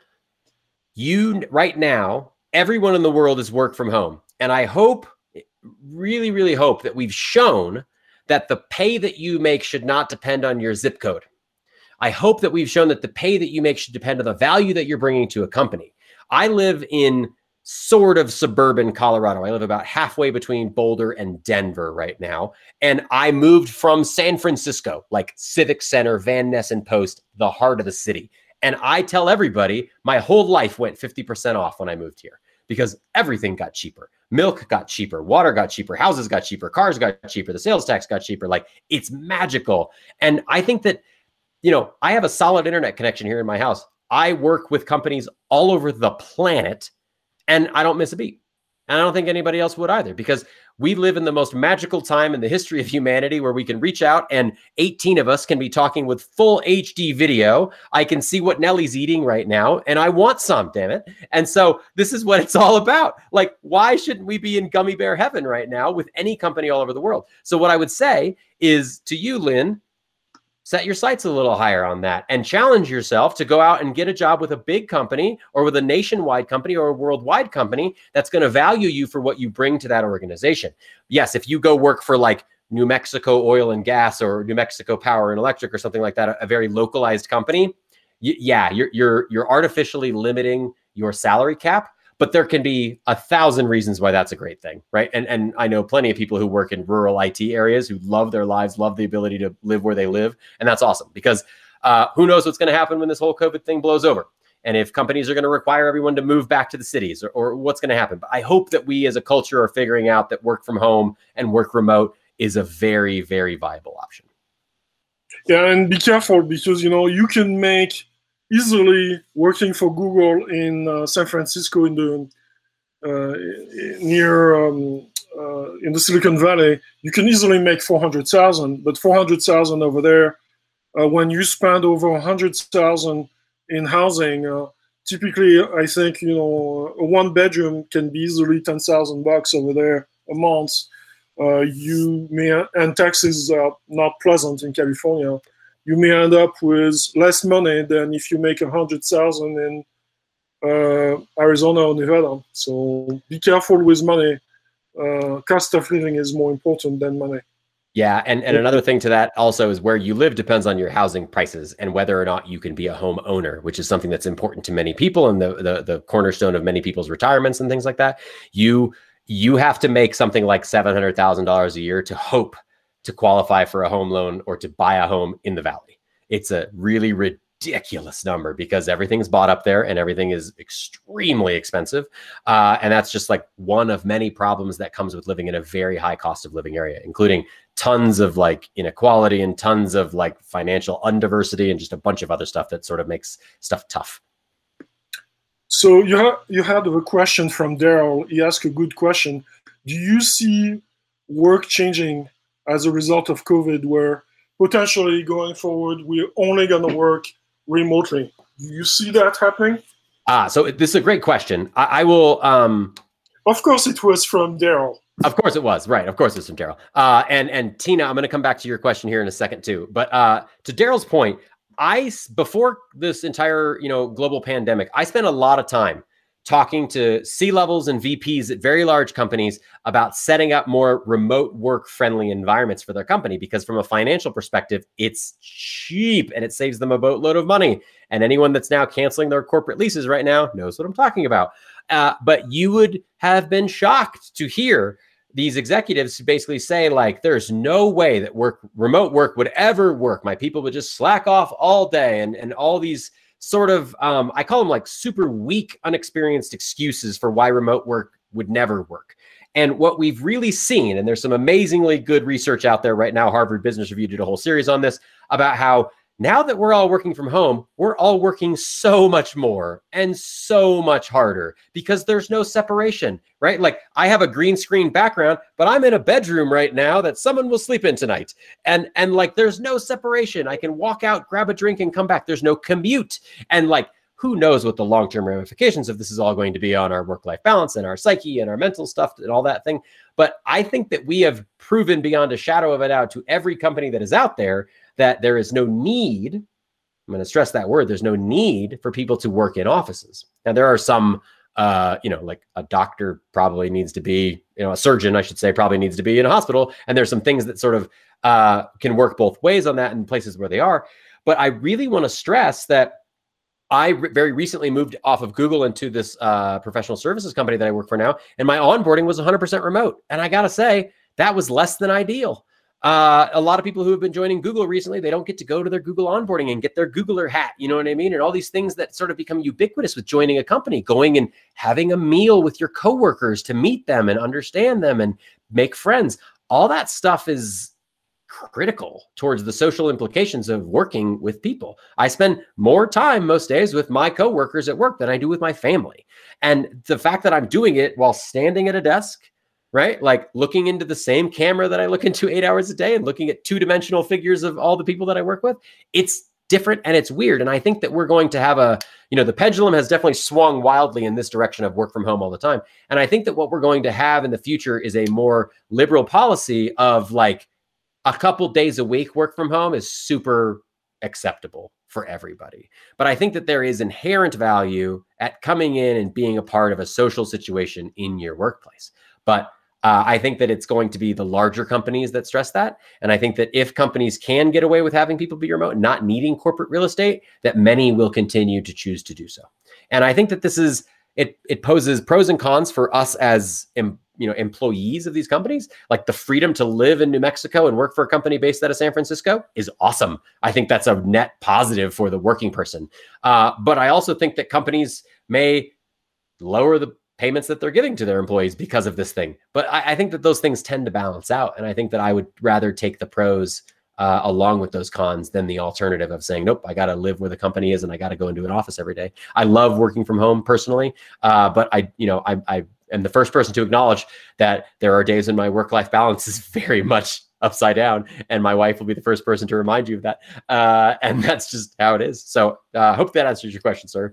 you right now, everyone in the world is work from home. And I hope, really, really hope that we've shown that the pay that you make should not depend on your zip code. I hope that we've shown that the pay that you make should depend on the value that you're bringing to a company. I live in sort of suburban Colorado. I live about halfway between Boulder and Denver right now. And I moved from San Francisco, like Civic Center, Van Ness Post, the heart of the city. And I tell everybody my whole life went fifty percent off when I moved here because everything got cheaper. Milk got cheaper, water got cheaper, houses got cheaper, cars got cheaper, the sales tax got cheaper. Like, it's magical. And I think that, you know, I have a solid internet connection here in my house. I work with companies all over the planet and I don't miss a beat. And I don't think anybody else would either, because we live in the most magical time in the history of humanity where we can reach out and eighteen of us can be talking with full H D video. I can see what Nellie's eating right now and I want some, damn it. And so this is what it's all about. Like, why shouldn't we be in gummy bear heaven right now with any company all over the world? So what I would say is to you, Lynn, set your sights a little higher on that and challenge yourself to go out and get a job with a big company or with a nationwide company or a worldwide company that's going to value you for what you bring to that organization. Yes, if you go work for like New Mexico Oil and Gas or New Mexico Power and Electric or something like that, a, a very localized company, y- yeah, you're, you're, you're artificially limiting your salary cap. But there can be a thousand reasons why that's a great thing, right? And and I know plenty of people who work in rural I T areas who love their lives, love the ability to live where they live. And that's awesome because uh, who knows what's going to happen when this whole COVID thing blows over. And if companies are going to require everyone to move back to the cities or, or what's going to happen. But I hope that we as a culture are figuring out that work from home and work remote is a very, very viable option. Yeah, and be careful because, you know, you can make easily working for Google in uh, San Francisco in the uh, near um, uh, in the Silicon Valley, you can easily make four hundred thousand. But four hundred thousand over there, uh, when you spend over one hundred thousand in housing, uh, typically I think you know a one bedroom can be easily ten thousand bucks over there a month. Uh, you may and taxes are not pleasant in California. You may end up with less money than if you make a hundred thousand in uh, Arizona or Nevada. So be careful with money. Uh, cost of living is more important than money. Yeah, and, and another thing to that also is where you live depends on your housing prices and whether or not you can be a home owner, which is something that's important to many people and the the, the cornerstone of many people's retirements and things like that. You you have to make something like seven hundred thousand dollars a year to hope to qualify for a home loan or to buy a home in the Valley. It's a really ridiculous number because everything's bought up there and everything is extremely expensive. Uh, and that's just like one of many problems that comes with living in a very high cost of living area, including tons of like inequality and tons of like financial undiversity and just a bunch of other stuff that sort of makes stuff tough. So you, ha- you had a question from Daryl. He asked a good question. Do you see work changing as a result of COVID, where potentially going forward, we're only going to work remotely? Do you see that happening? Ah, so this is a great question. I, I will. Um, of course, it was from Daryl. Of course it was. Right. Of course it's from Daryl. Uh, and, and Tina, I'm going to come back to your question here in a second too. But uh, to Daryl's point, I, before this entire, you know, global pandemic, I spent a lot of time talking to C-levels and V Ps at very large companies about setting up more remote work friendly environments for their company, because from a financial perspective, it's cheap and it saves them a boatload of money. And anyone that's now canceling their corporate leases right now knows what I'm talking about. Uh, but you would have been shocked to hear these executives basically say, like, there's no way that work remote work would ever work. My people would just slack off all day, and, and all these sort of, um, I call them like super weak, unexperienced excuses for why remote work would never work. And what we've really seen, and there's some amazingly good research out there right now, Harvard Business Review did a whole series on this, about how now that we're all working from home, we're all working so much more and so much harder because there's no separation, right? Like, I have a green screen background, but I'm in a bedroom right now that someone will sleep in tonight. And, and like, there's no separation. I can walk out, grab a drink, and come back. There's no commute. And like, who knows what the long-term ramifications of this is all going to be on our work-life balance and our psyche and our mental stuff and all that thing. But I think that we have proven beyond a shadow of a doubt to every company that is out there that there is no need, I'm going to stress that word, there's no need for people to work in offices. Now, there are some, uh, you know, like a doctor probably needs to be, you know, a surgeon, I should say, probably needs to be in a hospital. And there's some things that sort of uh, can work both ways on that in places where they are. But I really want to stress that I re- very recently moved off of Google into this uh, professional services company that I work for now, and my onboarding was one hundred percent remote. And I got to say, that was less than ideal. Uh, a lot of people who have been joining Google recently, they don't get to go to their Google onboarding and get their Googler hat, you know what I mean? And all these things that sort of become ubiquitous with joining a company, going and having a meal with your coworkers to meet them and understand them and make friends. All that stuff is critical towards the social implications of working with people. I spend more time most days with my coworkers at work than I do with my family. And the fact that I'm doing it while standing at a desk, right? Like looking into the same camera that I look into eight hours a day and looking at two-dimensional figures of all the people that I work with, it's different and it's weird. And I think that we're going to have a, you know, the pendulum has definitely swung wildly in this direction of work from home all the time. And I think that what we're going to have in the future is a more liberal policy of like a couple days a week work from home is super acceptable for everybody. But I think that there is inherent value at coming in and being a part of a social situation in your workplace. But Uh, I think that it's going to be the larger companies that stress that. And I think that if companies can get away with having people be remote, not needing corporate real estate, that many will continue to choose to do so. And I think that this is, it, it poses pros and cons for us as em, you know, employees of these companies. Like the freedom to live in New Mexico and work for a company based out of San Francisco is awesome. I think that's a net positive for the working person. Uh, but I also think that companies may lower the payments that they're giving to their employees because of this thing. But I, I think that those things tend to balance out. And I think that I would rather take the pros uh, along with those cons than the alternative of saying, nope, I got to live where the company is and I got to go into an office every day. I love working from home personally. Uh, but I, you know, I, I am the first person to acknowledge that there are days when my work-life balance is very much upside down. And my wife will be the first person to remind you of that. Uh, and that's just how it is. So I uh, hope that answers your question, sir.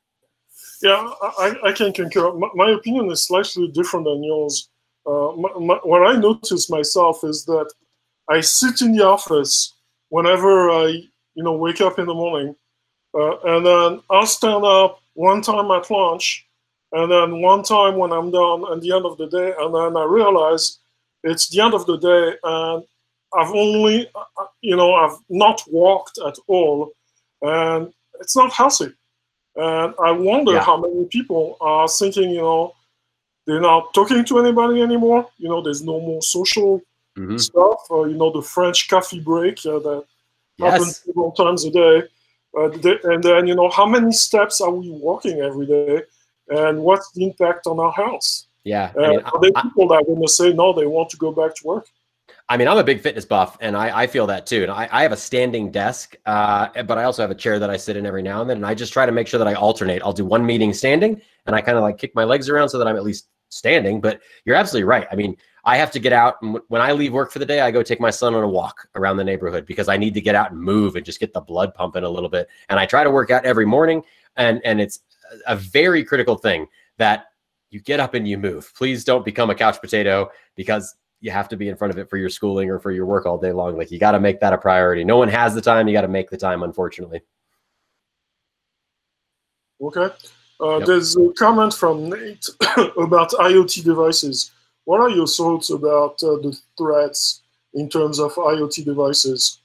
Yeah, I, I can concur. My, my opinion is slightly different than yours. Uh, my, my, what I notice myself is that I sit in the office whenever I, you know, wake up in the morning, uh, and then I'll stand up one time at lunch, and then one time when I'm done at the end of the day, and then I realize it's the end of the day, and I've only, you know, I've not walked at all, and it's not healthy. And I wonder yeah. how many people are thinking, you know, they're not talking to anybody anymore. You know, there's no more social mm-hmm. stuff. Uh, you know, the French coffee break uh, that yes. happens several times a day. Uh, they, and then, you know, how many steps are we walking every day? And what's the impact on our health? Yeah. Uh, I mean, are there I, people that are going to say, no, they want to go back to work? I mean, I'm a big fitness buff and I, I feel that too. And I, I have a standing desk, uh, but I also have a chair that I sit in every now and then. And I just try to make sure that I alternate. I'll do one meeting standing and I kind of like kick my legs around so that I'm at least standing. But you're absolutely right. I mean, I have to get out. And when I leave work for the day, I go take my son on a walk around the neighborhood because I need to get out and move and just get the blood pumping a little bit. And I try to work out every morning. And, and it's a very critical thing that you get up and you move. Please don't become a couch potato because you have to be in front of it for your schooling or for your work all day long. Like you got to make that a priority. No one has the time. You got to make the time, unfortunately. Okay. Uh, Yep. There's a comment from Nate about IoT devices. What are your thoughts about uh, the threats in terms of IoT devices?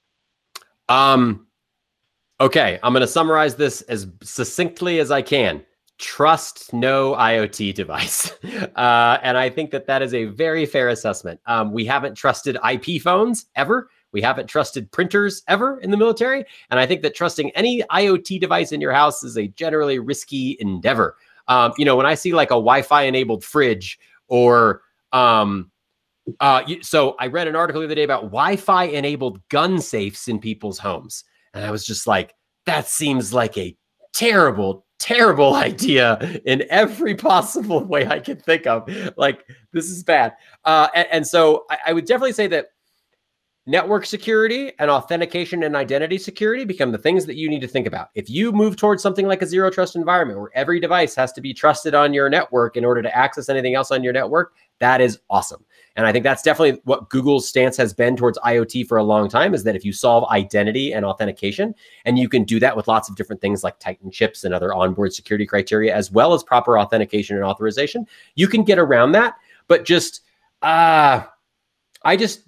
Um, okay, I'm going to summarize this as succinctly as I can. Trust no IoT device. Uh, and I think that that is a very fair assessment. Um, we haven't trusted I P phones ever. We haven't trusted printers ever in the military. And I think that trusting any IoT device in your house is a generally risky endeavor. Um, you know, when I see like a Wi-Fi enabled fridge or, um, uh, so I read an article the other day about Wi-Fi enabled gun safes in people's homes. And I was just like, that seems like a terrible, terrible idea in every possible way I could think of. Like, this is bad. Uh, and, and so I, I would definitely say that network security and authentication and identity security become the things that you need to think about. If you move towards something like a zero trust environment where every device has to be trusted on your network in order to access anything else on your network, that is awesome. And I think that's definitely what Google's stance has been towards IoT for a long time, is that if you solve identity and authentication, and you can do that with lots of different things like Titan chips and other onboard security criteria, as well as proper authentication and authorization, you can get around that. But just, uh, I just,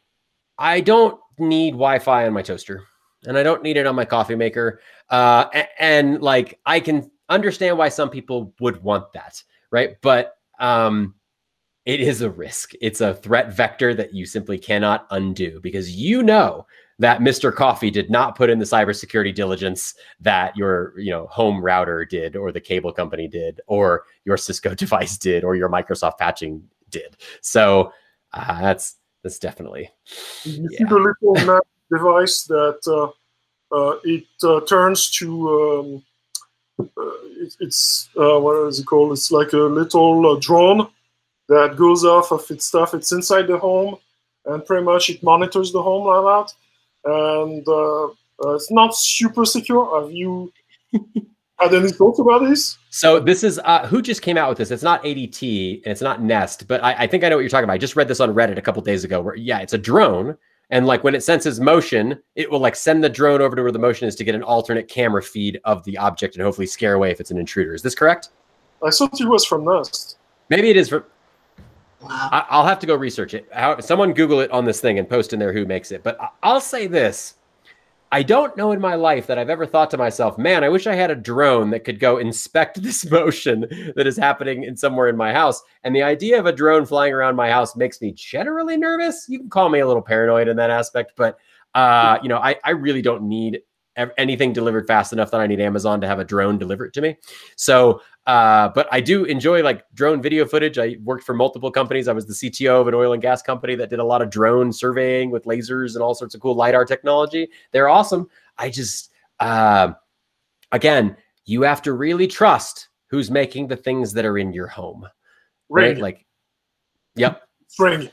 I don't need Wi-Fi on my toaster, and I don't need it on my coffee maker. Uh, and, and like, I can understand why some people would want that, right? But um, it is a risk. It's a threat vector that you simply cannot undo, because you know that Mister Coffee did not put in the cybersecurity diligence that your, you know, home router did, or the cable company did, or your Cisco device did, or your Microsoft patching did. So uh, that's that's definitely. You yeah. see the little device that uh, uh, it uh, turns to. Um, uh, it, it's uh, what is it called? It's like a little uh, drone that goes off of its stuff. It's inside the home, and pretty much it monitors the home like that. And uh, uh, it's not super secure. Have you had any thoughts about this? So this is, uh, who just came out with this? It's not A D T and it's not Nest, but I, I think I know what you're talking about. I just read this on Reddit a couple days ago where, yeah, it's a drone. And like when it senses motion, it will like send the drone over to where the motion is to get an alternate camera feed of the object and hopefully scare away if it's an intruder. Is this correct? I thought it was from Nest. Maybe it is from... Wow. I, I'll have to go research it. How, someone Google it on this thing and post in there who makes it. But I, I'll say this. I don't know in my life that I've ever thought to myself, man, I wish I had a drone that could go inspect this motion that is happening in somewhere in my house. And the idea of a drone flying around my house makes me generally nervous. You can call me a little paranoid in that aspect, but uh, you know, I, I really don't need anything delivered fast enough that I need Amazon to have a drone deliver it to me. So, uh, but I do enjoy like drone video footage. I worked for multiple companies. I was the C T O of an oil and gas company that did a lot of drone surveying with lasers and all sorts of cool LiDAR technology. They're awesome. I just, uh, again, you have to really trust who's making the things that are in your home. Right? Ring. Like, yep. Ring.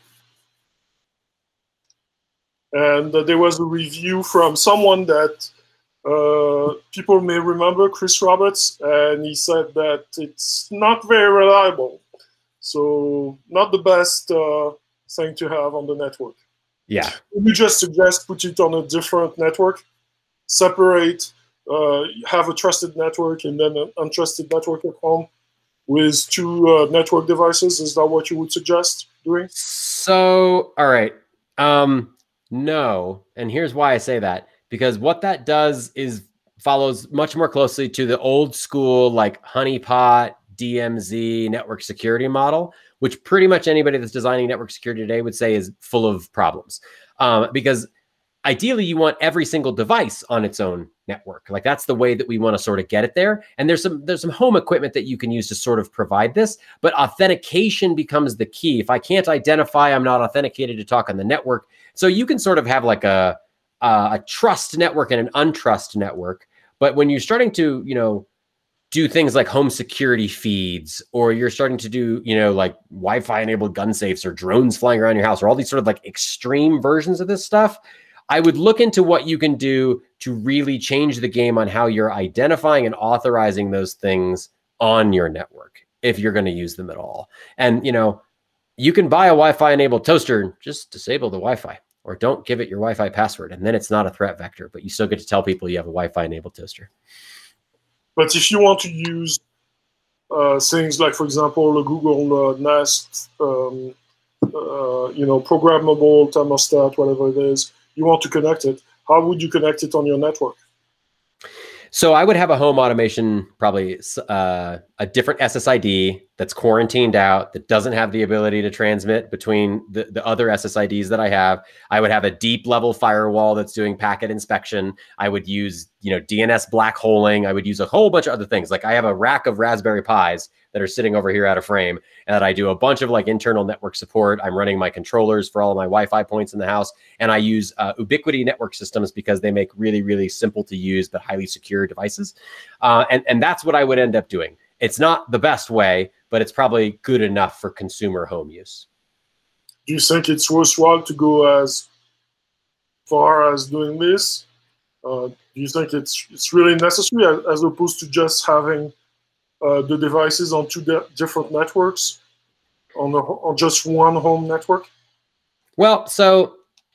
And uh, there was a review from someone that Uh, people may remember, Chris Roberts, and he said that it's not very reliable. So not the best uh, thing to have on the network. Yeah. We just suggest put it on a different network, separate, uh, have a trusted network and then an untrusted network at home with two uh, network devices. Is that what you would suggest doing? So, all right. Um, no. And here's why I say that. Because what that does is follows much more closely to the old school, like honeypot, D M Z network security model, which pretty much anybody that's designing network security today would say is full of problems. Um, because ideally you want every single device on its own network. Like that's the way that we want to sort of get it there. And there's some, there's some home equipment that you can use to sort of provide this, but authentication becomes the key. If I can't identify, I'm not authenticated to talk on the network. So you can sort of have like a, Uh, a trust network and an untrust network. But when you're starting to, you know, do things like home security feeds, or you're starting to do, you know, like Wi-Fi enabled gun safes or drones flying around your house, or all these sort of like extreme versions of this stuff, I would look into what you can do to really change the game on how you're identifying and authorizing those things on your network, if you're going to use them at all. And, you know, you can buy a Wi-Fi enabled toaster and just disable the Wi-Fi. Or don't give it your Wi-Fi password, and then it's not a threat vector, but you still get to tell people you have a Wi-Fi enabled toaster. But if you want to use uh, things like, for example, a Google uh, Nest, um, uh, you know, programmable thermostat, whatever it is, you want to connect it, how would you connect it on your network? So I would have a home automation, probably uh, a different S S I D that's quarantined out, that doesn't have the ability to transmit between the, the other S S I Ds that I have. I would have a deep level firewall that's doing packet inspection. I would use, you know, D N S black holing. I would use a whole bunch of other things. Like I have a rack of Raspberry Pis that are sitting over here out of frame, and that I do a bunch of like internal network support. I'm running my controllers for all of my Wi-Fi points in the house. And I use uh, Ubiquiti network systems because they make really, really simple to use, but highly secure devices. Uh, and, and that's what I would end up doing. It's not the best way, but it's probably good enough for consumer home use. Do you think it's worthwhile to go as far as doing this? Uh, do you think it's it's really necessary, as, as opposed to just having uh, the devices on two different networks, on, a, on just one home network? Well, so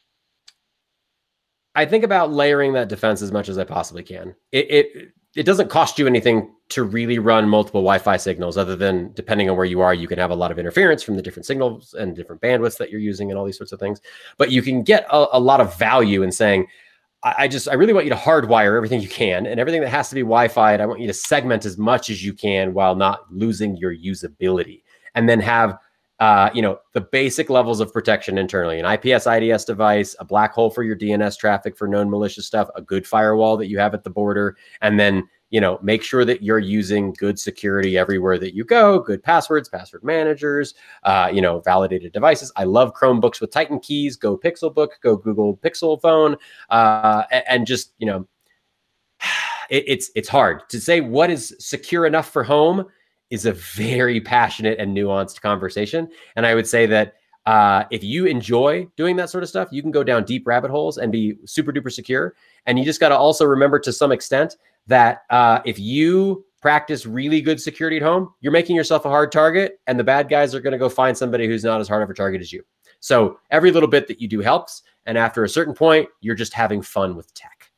I think about layering that defense as much as I possibly can. It, it it doesn't cost you anything to really run multiple Wi-Fi signals, other than, depending on where you are, you can have a lot of interference from the different signals and different bandwidths that you're using and all these sorts of things. But you can get a, a lot of value in saying, I, I just, I really want you to hardwire everything you can, and everything that has to be Wi-Fi, I want you to segment as much as you can while not losing your usability. And then have Uh, you know, the basic levels of protection internally, an I P S I D S device, a black hole for your D N S traffic for known malicious stuff, a good firewall that you have at the border, and then, you know, make sure that you're using good security everywhere that you go, good passwords, password managers, uh, you know, validated devices. I love Chromebooks with Titan keys, go Pixelbook, go Google Pixel phone, uh, and, and just, you know, it, it's, it's hard to say what is secure enough for home is a very passionate and nuanced conversation. And I would say that uh, if you enjoy doing that sort of stuff, you can go down deep rabbit holes and be super duper secure. And you just got to also remember, to some extent, that uh, if you practice really good security at home, you're making yourself a hard target, and the bad guys are going to go find somebody who's not as hard of a target as you. So every little bit that you do helps. And after a certain point, you're just having fun with tech.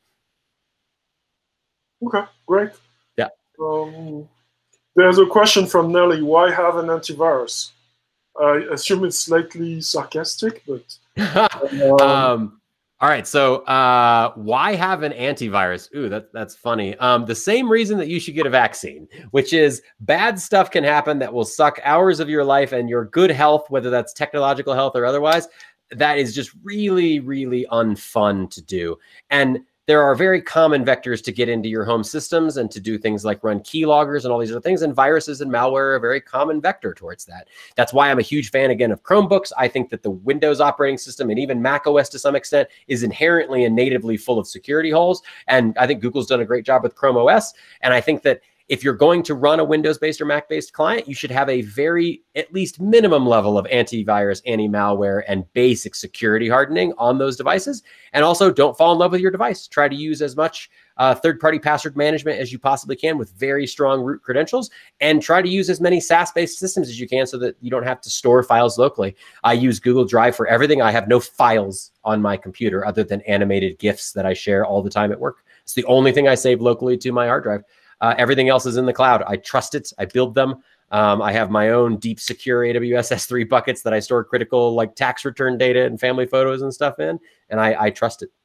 Okay, great. Yeah. Um, There's a question from Nelly. Why have an antivirus? I assume it's slightly sarcastic, but... Um, um, all right, so uh, why have an antivirus? Ooh, that, that's funny. Um, the same reason that you should get a vaccine, which is bad stuff can happen that will suck hours of your life and your good health, whether that's technological health or otherwise. That is just really, really unfun to do. And there are very common vectors to get into your home systems and to do things like run keyloggers and all these other things. And viruses and malware are a very common vector towards that. That's why I'm a huge fan, again, of Chromebooks. I think that the Windows operating system, and even Mac O S to some extent, is inherently and natively full of security holes. And I think Google's done a great job with Chrome O S. And I think that if you're going to run a Windows-based or Mac-based client, you should have a very, at least minimum level of antivirus, anti-malware, and basic security hardening on those devices. And also, don't fall in love with your device. Try to use as much uh, third-party password management as you possibly can with very strong root credentials, and try to use as many SaaS-based systems as you can so that you don't have to store files locally. I use Google Drive for everything. I have no files on my computer other than animated GIFs that I share all the time at work. It's the only thing I save locally to my hard drive. Uh, everything else is in the cloud. I trust it. I build them. Um, I have my own deep secure A W S S three buckets that I store critical like tax return data and family photos and stuff in, and I, I trust it.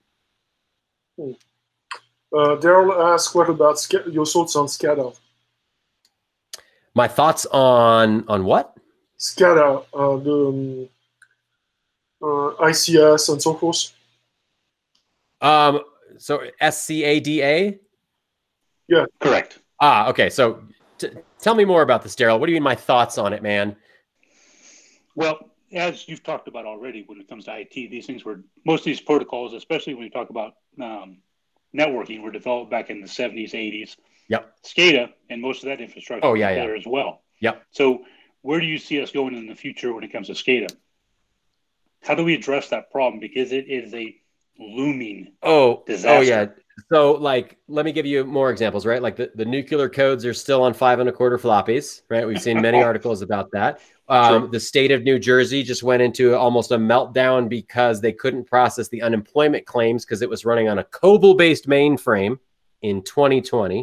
Uh, Daryl asked, what about your thoughts on SCADA? My thoughts on on what? SCADA, uh, the um, uh, I C S and so forth. Um, so S C A D A? Yeah, correct. Ah, okay. So t tell me more about this, Daryl. What do you mean my thoughts on it, man? Well, as you've talked about already, when it comes to I T, these things were, most of these protocols, especially when you talk about um, networking, were developed back in the seventies, eighties. Yep. SCADA and most of that infrastructure oh, yeah, is yeah. there as well. Yep. So where do you see us going in the future when it comes to SCADA? How do we address that problem? Because it is a looming oh, disaster. Oh, yeah. So, like, let me give you more examples, right? Like the, the nuclear codes are still on five and a quarter floppies, right? We've seen many articles about that. Um, the state of New Jersey just went into almost a meltdown because they couldn't process the unemployment claims because it was running on a COBOL-based mainframe in twenty twenty.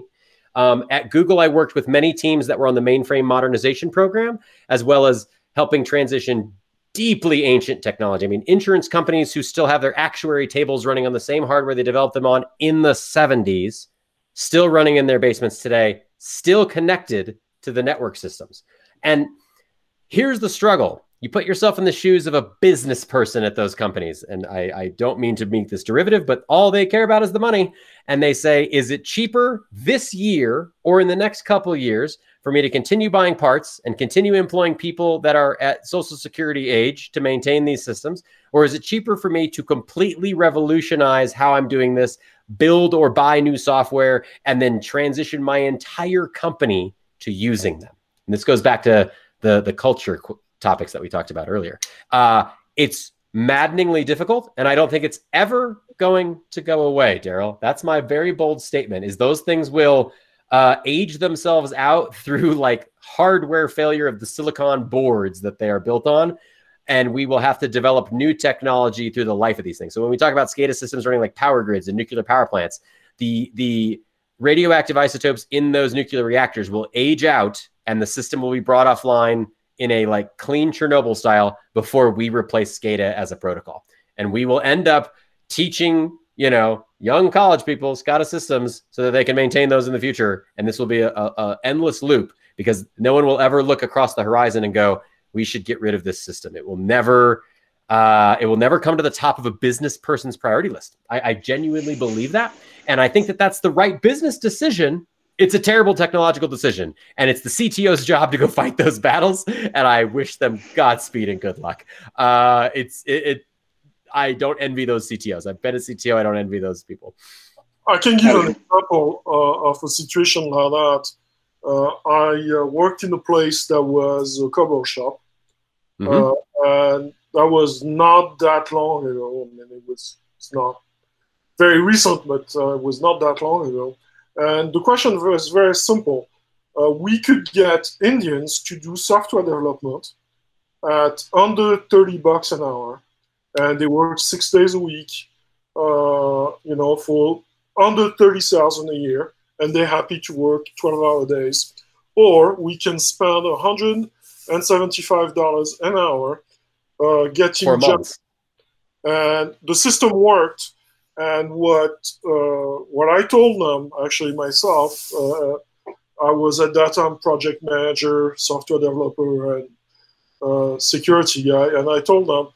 Um, at Google, I worked with many teams that were on the mainframe modernization program, as well as helping transition deeply ancient technology. I mean, insurance companies who still have their actuary tables running on the same hardware they developed them on in the seventies, still running in their basements today, still connected to the network systems. And here's the struggle. You put yourself in the shoes of a business person at those companies. And I, I don't mean to make this derivative, but all they care about is the money. And they say, is it cheaper this year or in the next couple of years for me to continue buying parts and continue employing people that are at Social Security age to maintain these systems? Or is it cheaper for me to completely revolutionize how I'm doing this, build or buy new software, and then transition my entire company to using them? And this goes back to the, the culture qu- topics that we talked about earlier. Uh, it's maddeningly difficult, and I don't think it's ever going to go away, Daryl. That's my very bold statement, is those things will uh, age themselves out through like hardware failure of the silicon boards that they are built on, and we will have to develop new technology through the life of these things. So when we talk about SCADA systems running like power grids and nuclear power plants, the, the radioactive isotopes in those nuclear reactors will age out, and the system will be brought offline in a like clean Chernobyl style before we replace SCADA as a protocol. And we will end up teaching, you know, young college people SCADA systems so that they can maintain those in the future. And this will be a, a, a endless loop, because no one will ever look across the horizon and go, we should get rid of this system. It will never, uh, it will never come to the top of a business person's priority list. I, I genuinely believe that. And I think that that's the right business decision. It's a terrible technological decision, and it's the C T O's job to go fight those battles. And I wish them Godspeed and good luck. Uh, it's it, it. I don't envy those C T Os. I've been a C T O. I don't envy those people. I can give an example uh, of a situation like that. Uh, I uh, worked in a place that was a cover shop, mm-hmm. uh, and that was not that long ago. I mean, it was it's not very recent, but uh, it was not that long ago. And the question was very simple. Uh, we could get Indians to do software development at under thirty bucks an hour, and they work six days a week, uh, you know, for under thirty thousand a year, and they're happy to work twelve hour days. Or we can spend one hundred seventy-five dollars an hour uh, getting jobs. And the system worked. And what uh, what I told them, actually myself, uh, I was at that time project manager, software developer, and uh, security guy, and I told them,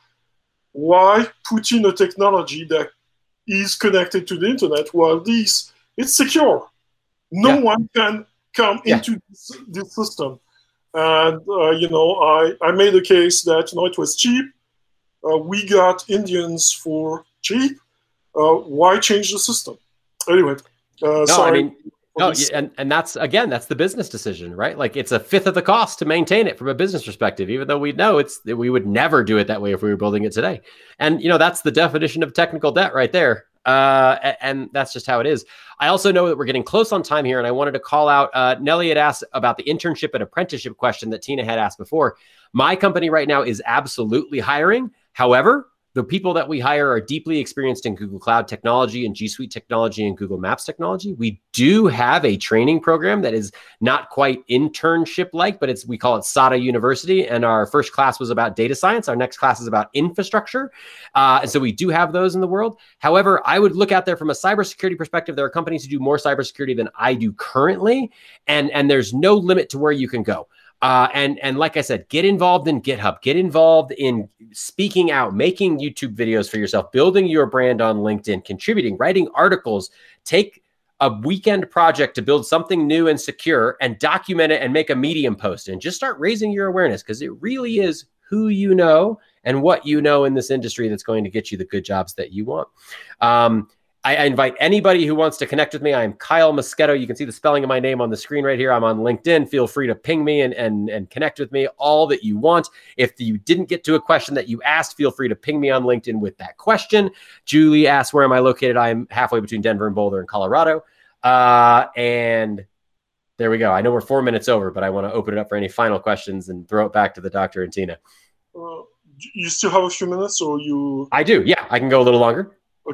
why put in a technology that is connected to the internet while this it's secure? No yeah. one can come yeah. into this, this system. And uh, you know, I I made a case that you know it was cheap. Uh, we got Indians for cheap. Uh, why change the system? Anyway, uh, no, sorry. I mean, no, and, and that's, again, that's the business decision, right? Like it's a fifth of the cost to maintain it from a business perspective, even though we know it's, we would never do it that way if we were building it today. And, you know, that's the definition of technical debt right there. Uh, and that's just how it is. I also know that we're getting close on time here, and I wanted to call out, uh, Nelly had asked about the internship and apprenticeship question that Tina had asked before. My company right now is absolutely hiring. However, the people that we hire are deeply experienced in Google Cloud technology and G Suite technology and Google Maps technology. We do have a training program that is not quite internship-like, but it's we call it S A D A University. And our first class was about data science. Our next class is about infrastructure. Uh, and so we do have those in the world. However, I would look out there from a cybersecurity perspective. There are companies who do more cybersecurity than I do currently. And, and there's no limit to where you can go. Uh, and, and like I said, get involved in GitHub, get involved in speaking out, making YouTube videos for yourself, building your brand on LinkedIn, contributing, writing articles. Take a weekend project to build something new and secure and document it and make a Medium post and just start raising your awareness, because it really is who you know and what you know in this industry that's going to get you the good jobs that you want. Um, I, I invite anybody who wants to connect with me. I'm Kyle Moschetto. You can see the spelling of my name on the screen right here. I'm on LinkedIn. Feel free to ping me and, and, and connect with me all that you want. If you didn't get to a question that you asked, feel free to ping me on LinkedIn with that question. Julie asked, where am I located? I'm halfway between Denver and Boulder in Colorado. Uh, and there we go. I know we're four minutes over, but I want to open it up for any final questions and throw it back to the doctor and Tina. Uh, you still have a few minutes, or you? I do. Yeah, I can go a little longer. Okay.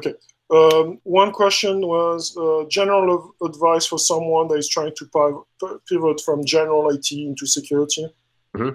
Um, one question was uh, general advice for someone that is trying to pivot from general I T into security. Mm-hmm.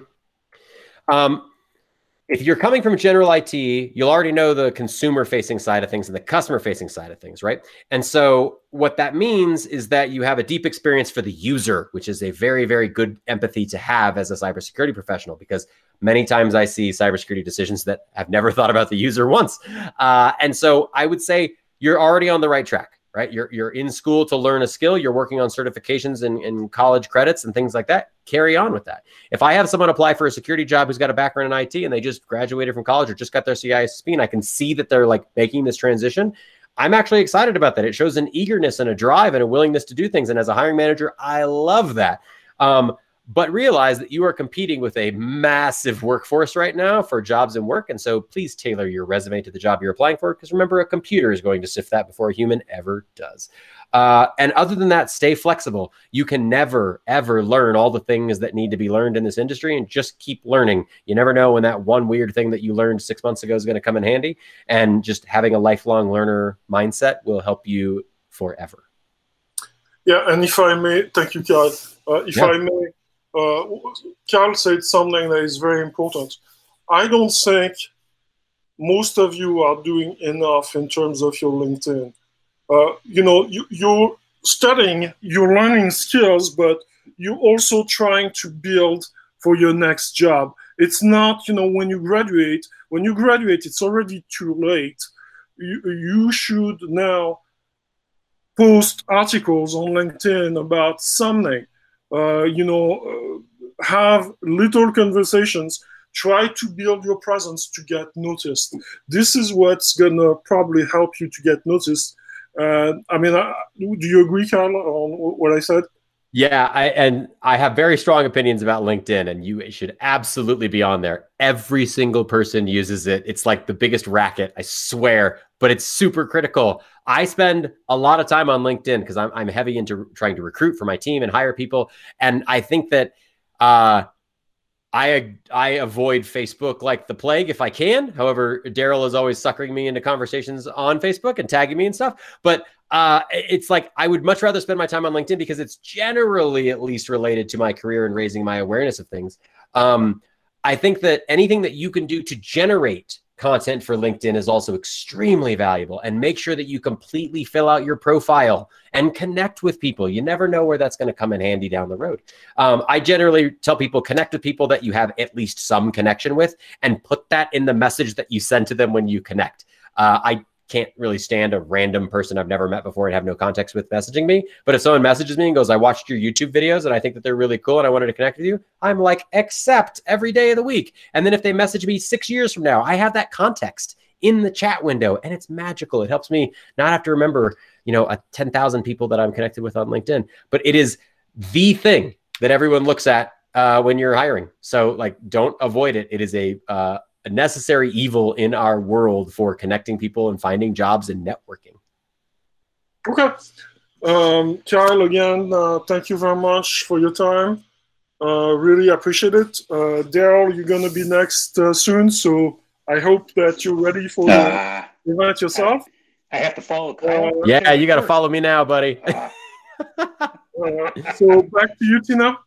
Um, if you're coming from general I T, you'll already know the consumer-facing side of things and the customer-facing side of things, right? And so what that means is that you have a deep experience for the user, which is a very, very good empathy to have as a cybersecurity professional, because many times I see cybersecurity decisions that I've never thought about the user once. Uh, and so I would say you're already on the right track, right? You're, you're in school to learn a skill. You're working on certifications and, and college credits and things like that. Carry on with that. If I have someone apply for a security job who's got a background in I T and they just graduated from college or just got their C I S S P and I can see that they're like making this transition, I'm actually excited about that. It shows an eagerness and a drive and a willingness to do things. And as a hiring manager, I love that. Um, But realize that you are competing with a massive workforce right now for jobs and work. And so please tailor your resume to the job you're applying for, because remember, a computer is going to sift that before a human ever does. Uh, and other than that, stay flexible. You can never, ever learn all the things that need to be learned in this industry, and just keep learning. You never know when that one weird thing that you learned six months ago is going to come in handy. And just having a lifelong learner mindset will help you forever. Yeah, and if I may, thank you, Carl. Uh, if yeah. I may, Uh, Carl said something that is very important. I don't think most of you are doing enough in terms of your LinkedIn. Uh, you know, you, you're studying, you're learning skills, but you're also trying to build for your next job. It's not, you know, when you graduate, when you graduate, it's already too late. You, you should now post articles on LinkedIn about something. Uh, you know, uh, have little conversations, try to build your presence to get noticed. This is what's going to probably help you to get noticed. Uh, I mean, uh, do you agree, Carl, on what I said? Yeah, I, and I have very strong opinions about LinkedIn, and you should absolutely be on there. Every single person uses it. It's like the biggest racket, I swear, but it's super critical. I spend a lot of time on LinkedIn because I'm, I'm heavy into trying to recruit for my team and hire people. And I think that uh, I, I avoid Facebook like the plague if I can. However, Daryl is always suckering me into conversations on Facebook and tagging me and stuff. But uh, it's like, I would much rather spend my time on LinkedIn because it's generally at least related to my career and raising my awareness of things. Um, I think that anything that you can do to generate content for LinkedIn is also extremely valuable, and make sure that you completely fill out your profile and connect with people. You never know where that's going to come in handy down the road. Um, I generally tell people, connect with people that you have at least some connection with, and put that in the message that you send to them when you connect. Uh, I can't really stand a random person I've never met before and have no context with messaging me. But if someone messages me and goes, I watched your YouTube videos and I think that they're really cool and I wanted to connect with you, I'm like, accept every day of the week. And then if they message me six years from now, I have that context in the chat window, and it's magical. It helps me not have to remember, you know, a ten thousand people that I'm connected with on LinkedIn, but it is the thing that everyone looks at uh, when you're hiring. So like, don't avoid it. It is a, uh, a necessary evil in our world for connecting people and finding jobs and networking. Okay. Um, Carl, again, uh, thank you very much for your time. Uh, really appreciate it. Uh, Daryl, you're going to be next uh, soon, so I hope that you're ready for uh, the event yourself. I have to follow Kyle. Uh, yeah, you got to follow me now, buddy. uh, so back to you, Tina.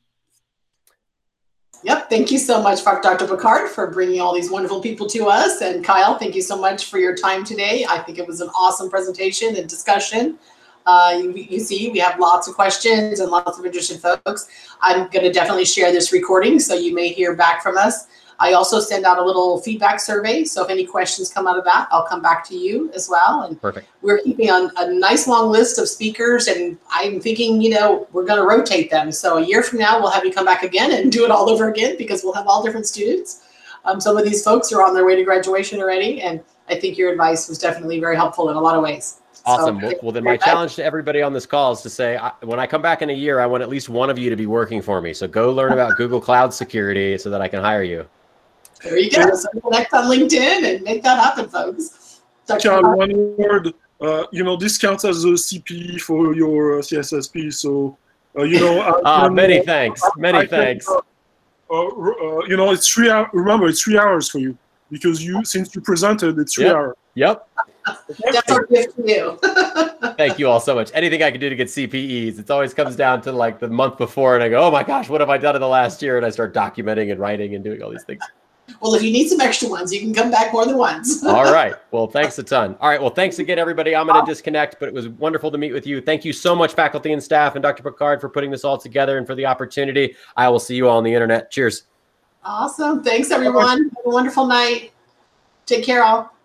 Yep. Thank you so much, Doctor Picard, for bringing all these wonderful people to us. And Kyle, thank you so much for your time today. I think it was an awesome presentation and discussion. Uh, you, you see, we have lots of questions and lots of interested folks. I'm going to definitely share this recording, so you may hear back from us. I also send out a little feedback survey. So if any questions come out of that, I'll come back to you as well. And perfect. We're keeping on a nice long list of speakers, and I'm thinking, you know, we're going to rotate them. So a year from now, we'll have you come back again and do it all over again, because we'll have all different students. Um, some of these folks are on their way to graduation already, and I think your advice was definitely very helpful in a lot of ways. Awesome. So, well, well, then my challenge to everybody on this call is to say, I, when I come back in a year, I want at least one of you to be working for me. So go learn about Google Cloud Security so that I can hire you. There you go. So connect on LinkedIn and make that happen, folks. Carl, one word. Uh, you know, this counts as a C P E for your uh, C S S P. So, uh, you know. Ah, uh, many uh, thanks. Many I thanks. Can, uh, uh, you know, it's three hours. Remember, it's three hours for you, because you, since you presented, it's three yep. hours. Yep. That's our gift to you. Thank you all so much. Anything I can do to get C P Es. It always comes down to like the month before and I go, oh my gosh, what have I done in the last year? And I start documenting and writing and doing all these things. Well, if you need some extra ones, you can come back more than once. All right. Well, thanks a ton. All right. Well, thanks again, everybody. I'm going to disconnect, but it was wonderful to meet with you. Thank you so much, faculty and staff, and Doctor Picard for putting this all together and for the opportunity. I will see you all on the internet. Cheers. Awesome. Thanks, everyone. Have a wonderful night. Take care, all.